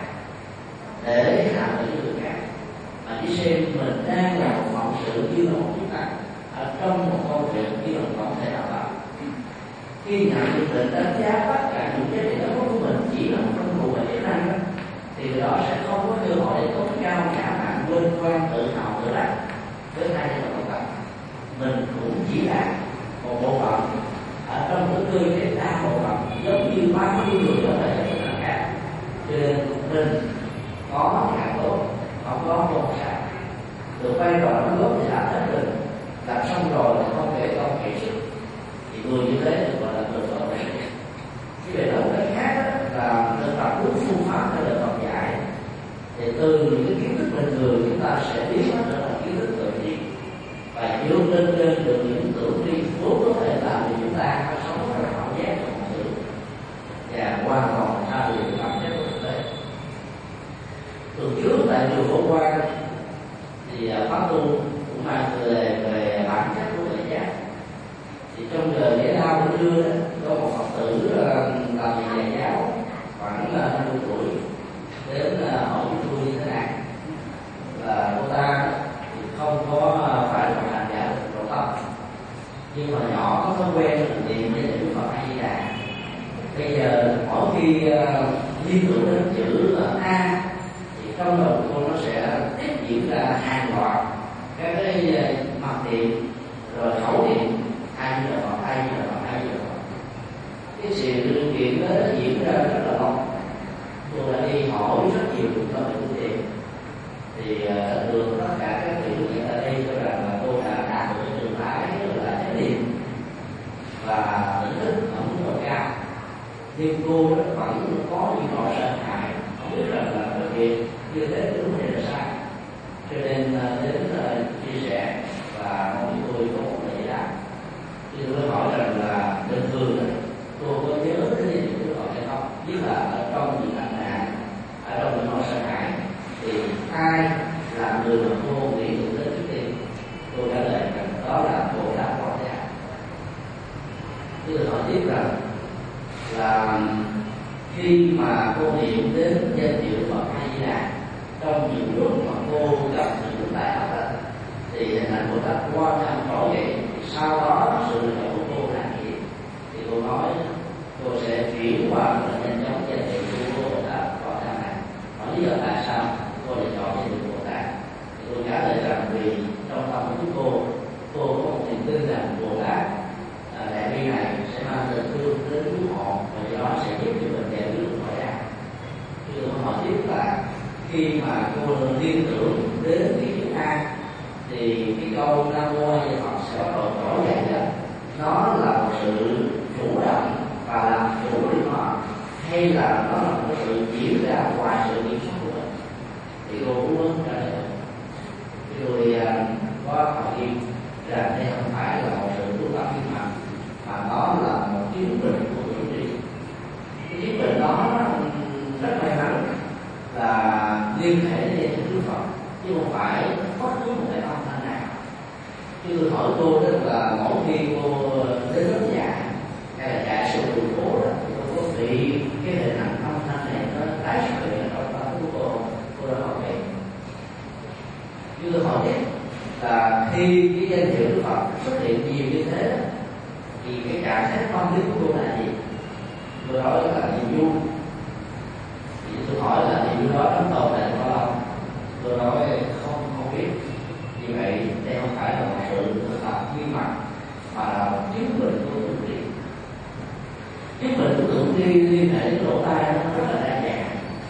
để hạ thấp những người khác, mà chỉ xem mình đang là một phận sự như là một chúng ta ở trong một công việc như là một tổng thể nào đó. Khi nhận được định đánh giá tất cả những cái gì đó của mình chỉ là một công cụ và chức năng đó, thì người đó sẽ không có cơ hội để tốt cao ngã mạn vinh quang tự hào tự đắc với hai cái cộng đồng. Mình cũng chỉ là một bộ phận ở trong một cơ chế đa bộ phận, giống như 30 người đó là các chức năng khác. Cho nên mình có hạng tốt, không có một sản được vai trò đóng góp thì làm hết mình, làm xong rồi là không kể công kể sức, thì người như thế được gọi là người có tuệ. Chứ về nói một cách khác đó, là thực tập đúng phương pháp theo lời Phật dạy, thì từ những cái kiến thức bình thường chúng ta sẽ biến nó trở thành kiến thức tự nhiên và vượt lên trên được những tưởng tri vốn có thể làm cho chúng ta có sống trong ảo giác trong một sự và hoàn toàn xa lìa cảm giác của thực tế. Tuần trước tại trường Phổ Quang thì pháp tu cũng mang về bản chất của tuệ giác. Thì trong giờ giải lao của trưa đó, có một Phật tử làm nhà giáo khoảng 50 tuổi đến hỏi tôi như thế này, là cô ta thì không có phải là hành giả độ tâm, nhưng mà nhỏ có thói quen niệm với Đức Phật A Di Đà. Bây giờ mỗi khi liên tưởng đến chữ A thì trong đầu cô nó sẽ tiếp diễn ra hàng loạt các cái mặt niệm rồi khẩu niệm ai như là Phật, ai như là Phật, ai như là Phật. Cái sự điều kiện đó diễn ra rất là lâu. Tôi đã đi hỏi rất nhiều trung tâm để tu viện, thì được tất cả các vị tu viện ở đây cho rằng là tôi đã đạt được cái trường phái là chánh niệm và tỉnh thức ở mức độ cao, nhưng cô vẫn có những nỗi sợ hãi, không biết rằng là thực hiện như thế đúng hay là sai, cho nên đến chia sẻ và hỏi tôi có một lời giải đáp. Thì tôi hỏi rằng là bình thường cô có nhớ cái gì của Phật hay không, biết là ở trong những hành nạn, ở trong những nỗi sợ hãi thì ai là người mà cô nghĩ được đến trước tiên? Cô trả lời rằng đó là Bồ Tát Quảng Thế Âm. Tôi hỏi tiếp rằng là khi mà cô niệm đến danh hiệu Phật A Di Đà, trong những lúc mà cô gặp những tai ách thì hình ảnh Bồ Tát Quảng Thế Âm trỗi dậy. Sau đó sự lựa chọn của cô là gì? Thì cô nói cô sẽ chuyển qua là nhanh chóng danh hiệu của Bồ Tát Quảng Thế Âm này. Hỏi lý do tại sao cô lại chọn danh hiệu Bồ Tát? Thì cô trả lời rằng vì trong tâm của cô có một niềm tin rằng Bồ Tát đại bi này sẽ mang tình thương đến cứu hộ và do đó sẽ giúp cho mình giải quyết được nỗi đau. Thì tôi hỏi tiếp là khi mà cô liên tưởng đến cái chữ A thì cái câu Nam Mô A Di Đà Phật sẽ bắt đầu trỗi dậy ra. Nó là một sự chủ động và làm chủ được nó, hay là nó là một sự diễn ra ngoài sự kiểm soát của mình? Thì cô cũng muốn trả lời. Thì tôi có hỏi thêm rằng đây không phải là một sự tu tập viên mạnh, mà nó là một chứng bệnh của tự tri. Cái chứng bệnh đó rất may mắn là liên hệ đến Đức Phật, chứ không phải bất cứ một cái âm thanh nào. Chứ tôi hỏi cô đó là mỗi khi cô đến lớp dạy hay là dạy số đường phố đó, thì cô có bị cái hình ảnh âm thanh này nó tái xuất hiện trong tâm của cô đã hỏi vậy. Chứ tôi hỏi tiếp là khi cái nhận xét tâm lý của tôi là gì? Tôi nói là niềm vui. Thì tôi hỏi là niềm vui đó nó tồn tại bao lâu? Tôi nói không biết. Như vậy đây không phải là một sự thực tập quy mặt, mà là một chứng bệnh của tưởng tri. Chứng bệnh của tưởng tri liên hệ đến lỗ tai nó rất là đa dạng.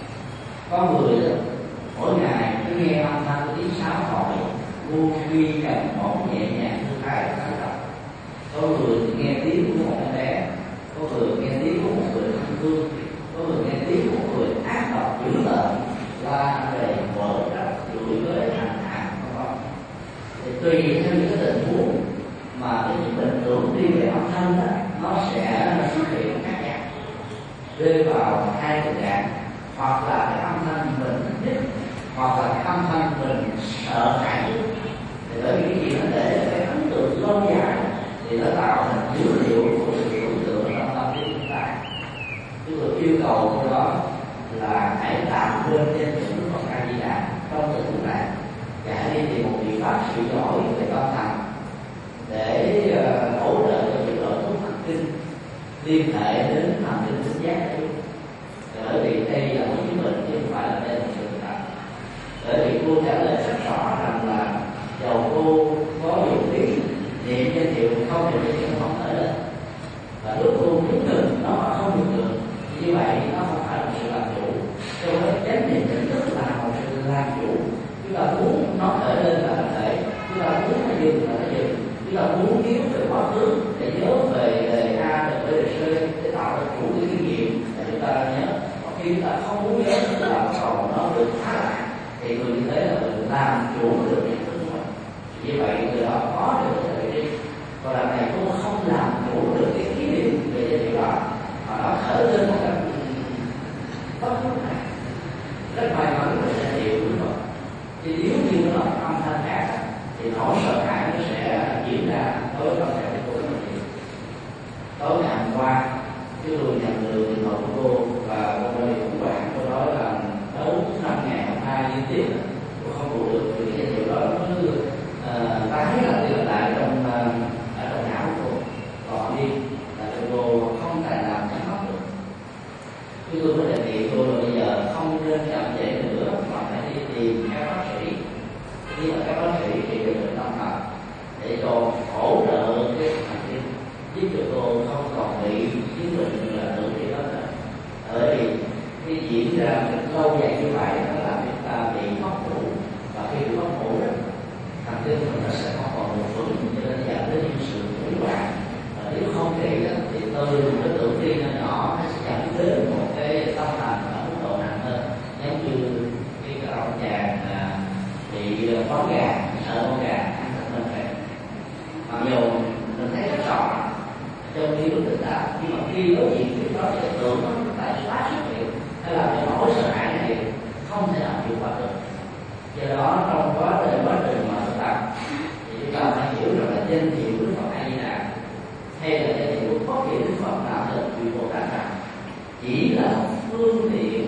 Có người đó, mỗi ngày cứ nghe âm thanh của tiếng sáo hỏi, buông phi trầm bổng nhẹ nhàng thư thái sáng tạo. Có người thì nghe tiếng của một em bé, có người nghe tiếng của một người thân thương, có người nghe tiếng của một người ác độc dữ tợn, la về vỡ đất chửi với hành hạ không. Thì tùy theo những cái tình huống mà cái những bệnh tưởng đi về âm thanh đó, nó sẽ xuất hiện khác nhau, rơi vào hai tình trạng, hoặc là cái âm thanh mình thích nhất, hoặc là cái âm thanh mình sợ hãi nhất. Thì bởi vì cái gì nó để cho cái ấn tượng lâu dài thì nó tạo thành dữ liệu của sự tưởng tượng trong tâm lý chúng ta. Chúng tôi yêu cầu của đó là hãy làm lên trên những Đức Phật A Di Đà trong tình huống này, và hãy đi tìm một vị bác sĩ giỏi về tâm thần để hỗ trợ cho những loại thuốc thần kinh liên hệ đến thần kinh thính giác đấy. Bởi vì đây là một chứng bệnh chứ không phải là đây là một sự thật. Bởi vì cô trả lời rất rõ rằng là dầu cô có dùng tiếng niệm danh hiệu không được cái chuyện không thể lên, và lúc cô chứng minh nó mà không được được, như vậy nó không phải là sự làm chủ. Cho nên chánh niệm tỉnh thức là một sự làm chủ. Chúng ta muốn nó thể lên là có thể, chúng ta muốn nó dừng là nó dừng, chúng ta muốn nhớ về quá khứ để nhớ về đề A, đề B, đề C để tạo ra chủ cái kinh nghiệm để chúng ta nhớ. Còn khi chúng ta không muốn nhớ là bắt đầu nó được phá lại, thì người như thế là người làm chủ được nhận thức của mình. Như vậy người đó có được cái thể đi. Còn lần này cũng không làm chủ được cái kỷ niệm về danh hiệu đó, mà nó khởi lên một cách bất lúc này. Rất may mắn về danh hiệu của mình. Thì nếu như nó là âm thanh khác thì nỗi sợ hãi nó sẽ diễn ra đối với tâm trạng của mình. Tối ngày hôm qua cái tôi nhận được điện thoại của cô và cô đây cũng bạn, cô nói là tới 5 ngày hôm nay liên tiếp cô không ngủ được vì cái điều đó nó cứ tái lại trong ở trong não của cô, còn đi là cô không tài nào chăm sóc được. Chúng tôi mới đề nghị cô là bây giờ không nên chậm trễ nữa mà phải đi tìm các bác sĩ, nhưng mà các bác sĩ thì được tâm thần để cho hỗ trợ cái thần kinh, giúp cho cô không còn bị chứng bệnh là tưởng gì đó nữa. Bởi vì khi diễn ra một lâu dài như vậy nó làm chúng ta bị mất ngủ, và khi bị mất ngủ đó thần kinh mình nó sẽ không còn một vững, cho nên dẫn đến những sự hỗn loạn. Nếu không thì từ một cái tưởng đi nhỏ nó sẽ dẫn đến một cái tâm thần ở mức độ nặng hơn, giống như cái ông chàng bị bóng gà, sợ bóng gà ăn thịt mình vậy. Mặc dù mình thấy rất rõ trong khi mình tỉnh táo, nhưng mà khi đối diện với đó thì tưởng nó tại quá xuất hiện, hay là cái nỗi sợ hãi này không thể nào vượt qua được. Do đó trong quá trình mà thực tập thì chúng ta phải hiểu rằng là danh hiệu của Đức Phật A Di Đà hay là danh hiệu bất kỳ Đức Phật nào được vị Bồ Tát nào chỉ là một phương tiện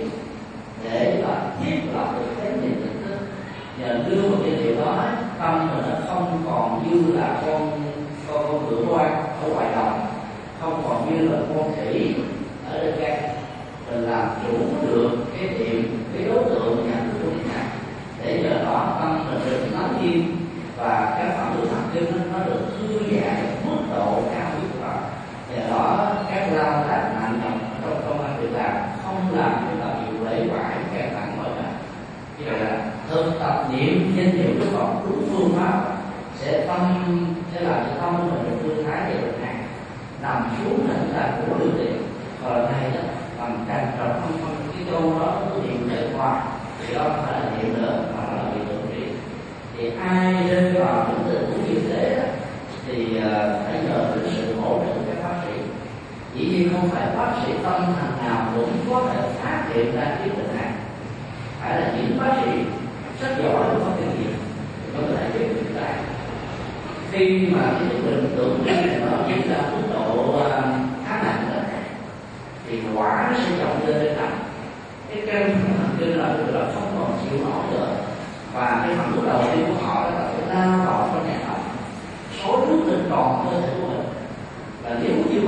để mà thiết lập được chánh niệm tỉnh thức. Nhờ đưa một danh hiệu đó, tâm mình nó không còn như là con ngựa hoang ở ngoài đồng, không còn như là con khỉ ở trên cây. Mình làm chủ được cái niệm, cái đối tượng nhận thức của mình này, để nhờ đó tâm mình được lắng yên và các phản ứng thần kinh nó được thư giãn mức độ cao nhất của nó. Nhờ đó các lao tác nặng nhọc trong công an việc làm không làm chúng ta chịu lễ bại căng thẳng mỏi mệt. Như vậy là thực tập niệm danh hiệu Đức Phật đúng phương pháp sẽ làm cho tâm mình được thư thái và bình an. Nằm xuống là chúng ta cũng được tiền. Còn lần này đó bằng càng trọng không cái câu đó có niệm lễ qua thì đó không phải là niệm nữa mà nó là bị tưởng trị. Thì ai rơi vào những tình huống như thế đó thì phải nhờ đến sự hỗ trợ của các bác sĩ. Dĩ nhiên không phải bác sĩ tâm thần nào cũng có thể phát hiện ra cái bệnh này, phải là những bác sĩ rất giỏi có kinh nghiệm thì có thể giúp chúng ta. Khi mà cái bệnh tưởng trị này nó diễn ra mức độ khá nặng đó thì quả nó sẽ dòng lên đến nặng. Cái căng thần kinh là người đó không còn chịu nổi nữa, và cái phản ứng đầu tiên của họ là phải lao vào trong nhà tắm, số nước lên tròn cơ thể của mình. Và nếu như mà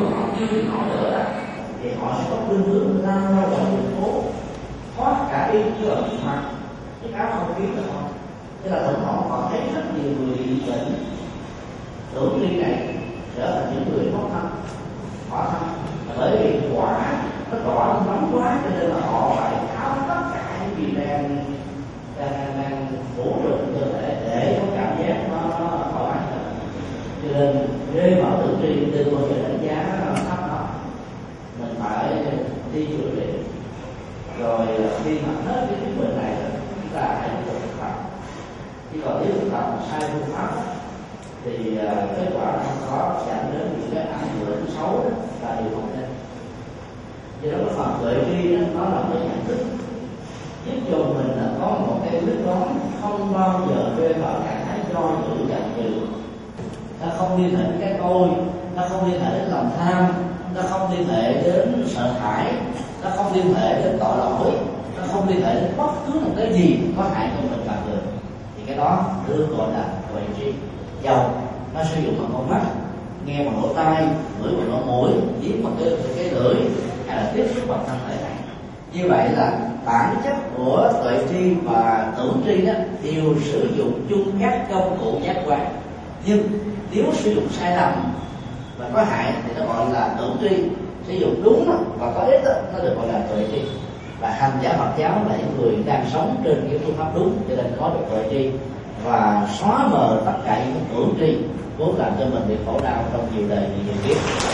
chịu nổi nữa thì họ sẽ có khuynh hướng lao ra ngoài đường phố, thoát cả đi chưa ở mặt cái áo không khí của họ. Thế là thỉnh thoảng họ thấy rất nhiều người bị bệnh tưởng đi này trở thành những người khó khăn, bởi vì quả nó tỏa nóng quá cho nên là họ phải tháo tất cả những gì đang phủ rừng cơ thể để có cảm giác nó thoải mái hơn. Cho nên rơi vào tự tri đừng bao giờ đánh giá thấp nó, mình phải đi chữa trị. Rồi khi mà hết cái chứng bệnh này chúng ta hãy tiếp tục thực tập. Chỉ còn nếu thực tập sai phương pháp thì kết quả không có dẫn đến những cái ảnh hưởng xấu là điều không nên. Do đó cái phần tuệ tri nó là một nhận thức giúp cho mình là có một cái quyết đoán không bao giờ rơi vào trạng thái do dự giận dữ. Nó không liên hệ đến cái tôi, nó không liên hệ đến lòng tham, nó không liên hệ đến sợ hãi, nó không liên hệ đến tội lỗi, nó không liên hệ đến bất cứ một cái gì có hại cho mình làm được. Thì cái đó được gọi là tuệ tri. Dầu nó sử dụng bằng con mắt, nghe bằng lỗ tai, ngửi bằng lỗ mũi, liếm bằng cái lưỡi, hay là tiếp xúc bằng thân thể này. Như vậy là bản chất của tuệ tri và tưởng tri đó đều sử dụng chung các công cụ giác quan, nhưng nếu sử dụng sai lầm và có hại thì nó gọi là tưởng tri, sử dụng đúng và có ích nó được gọi là tuệ tri. Và hành giả Phật giáo là những người đang sống trên cái phương pháp đúng, cho nên có được tuệ tri và xóa mờ tất cả những tưởng tri vốn làm cho mình bị khổ đau trong nhiều đời nhiều kiếp.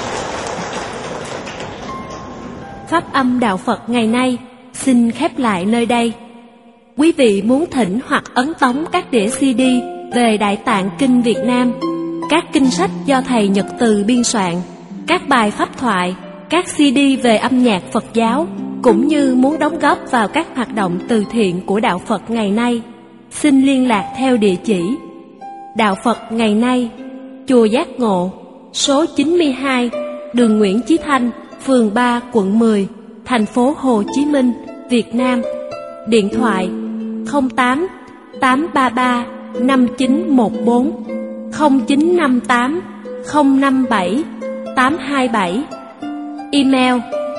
Pháp âm Đạo Phật ngày nay xin khép lại nơi đây. Quý vị muốn thỉnh hoặc ấn tống các đĩa CD về Đại Tạng Kinh Việt Nam, các kinh sách do thầy Nhật Từ biên soạn, các bài pháp thoại, các CD về âm nhạc Phật giáo, cũng như muốn đóng góp vào các hoạt động từ thiện của Đạo Phật ngày nay, xin liên lạc theo địa chỉ Đạo Phật ngày nay, Chùa Giác Ngộ, số 92, đường Nguyễn Chí Thanh, phường 3, quận 10, thành phố Hồ Chí Minh, Việt Nam. Điện thoại 08 833 5914, 0958 057 827. Email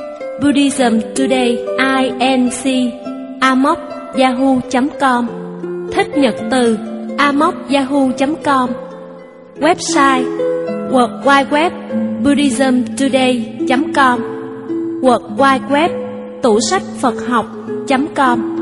buddhismtoday@yahoo.com, thích nhật từ @yahoo.com. Website World Wide Web buddhismtoday.com, World Wide Web tủ sách Phật học.com.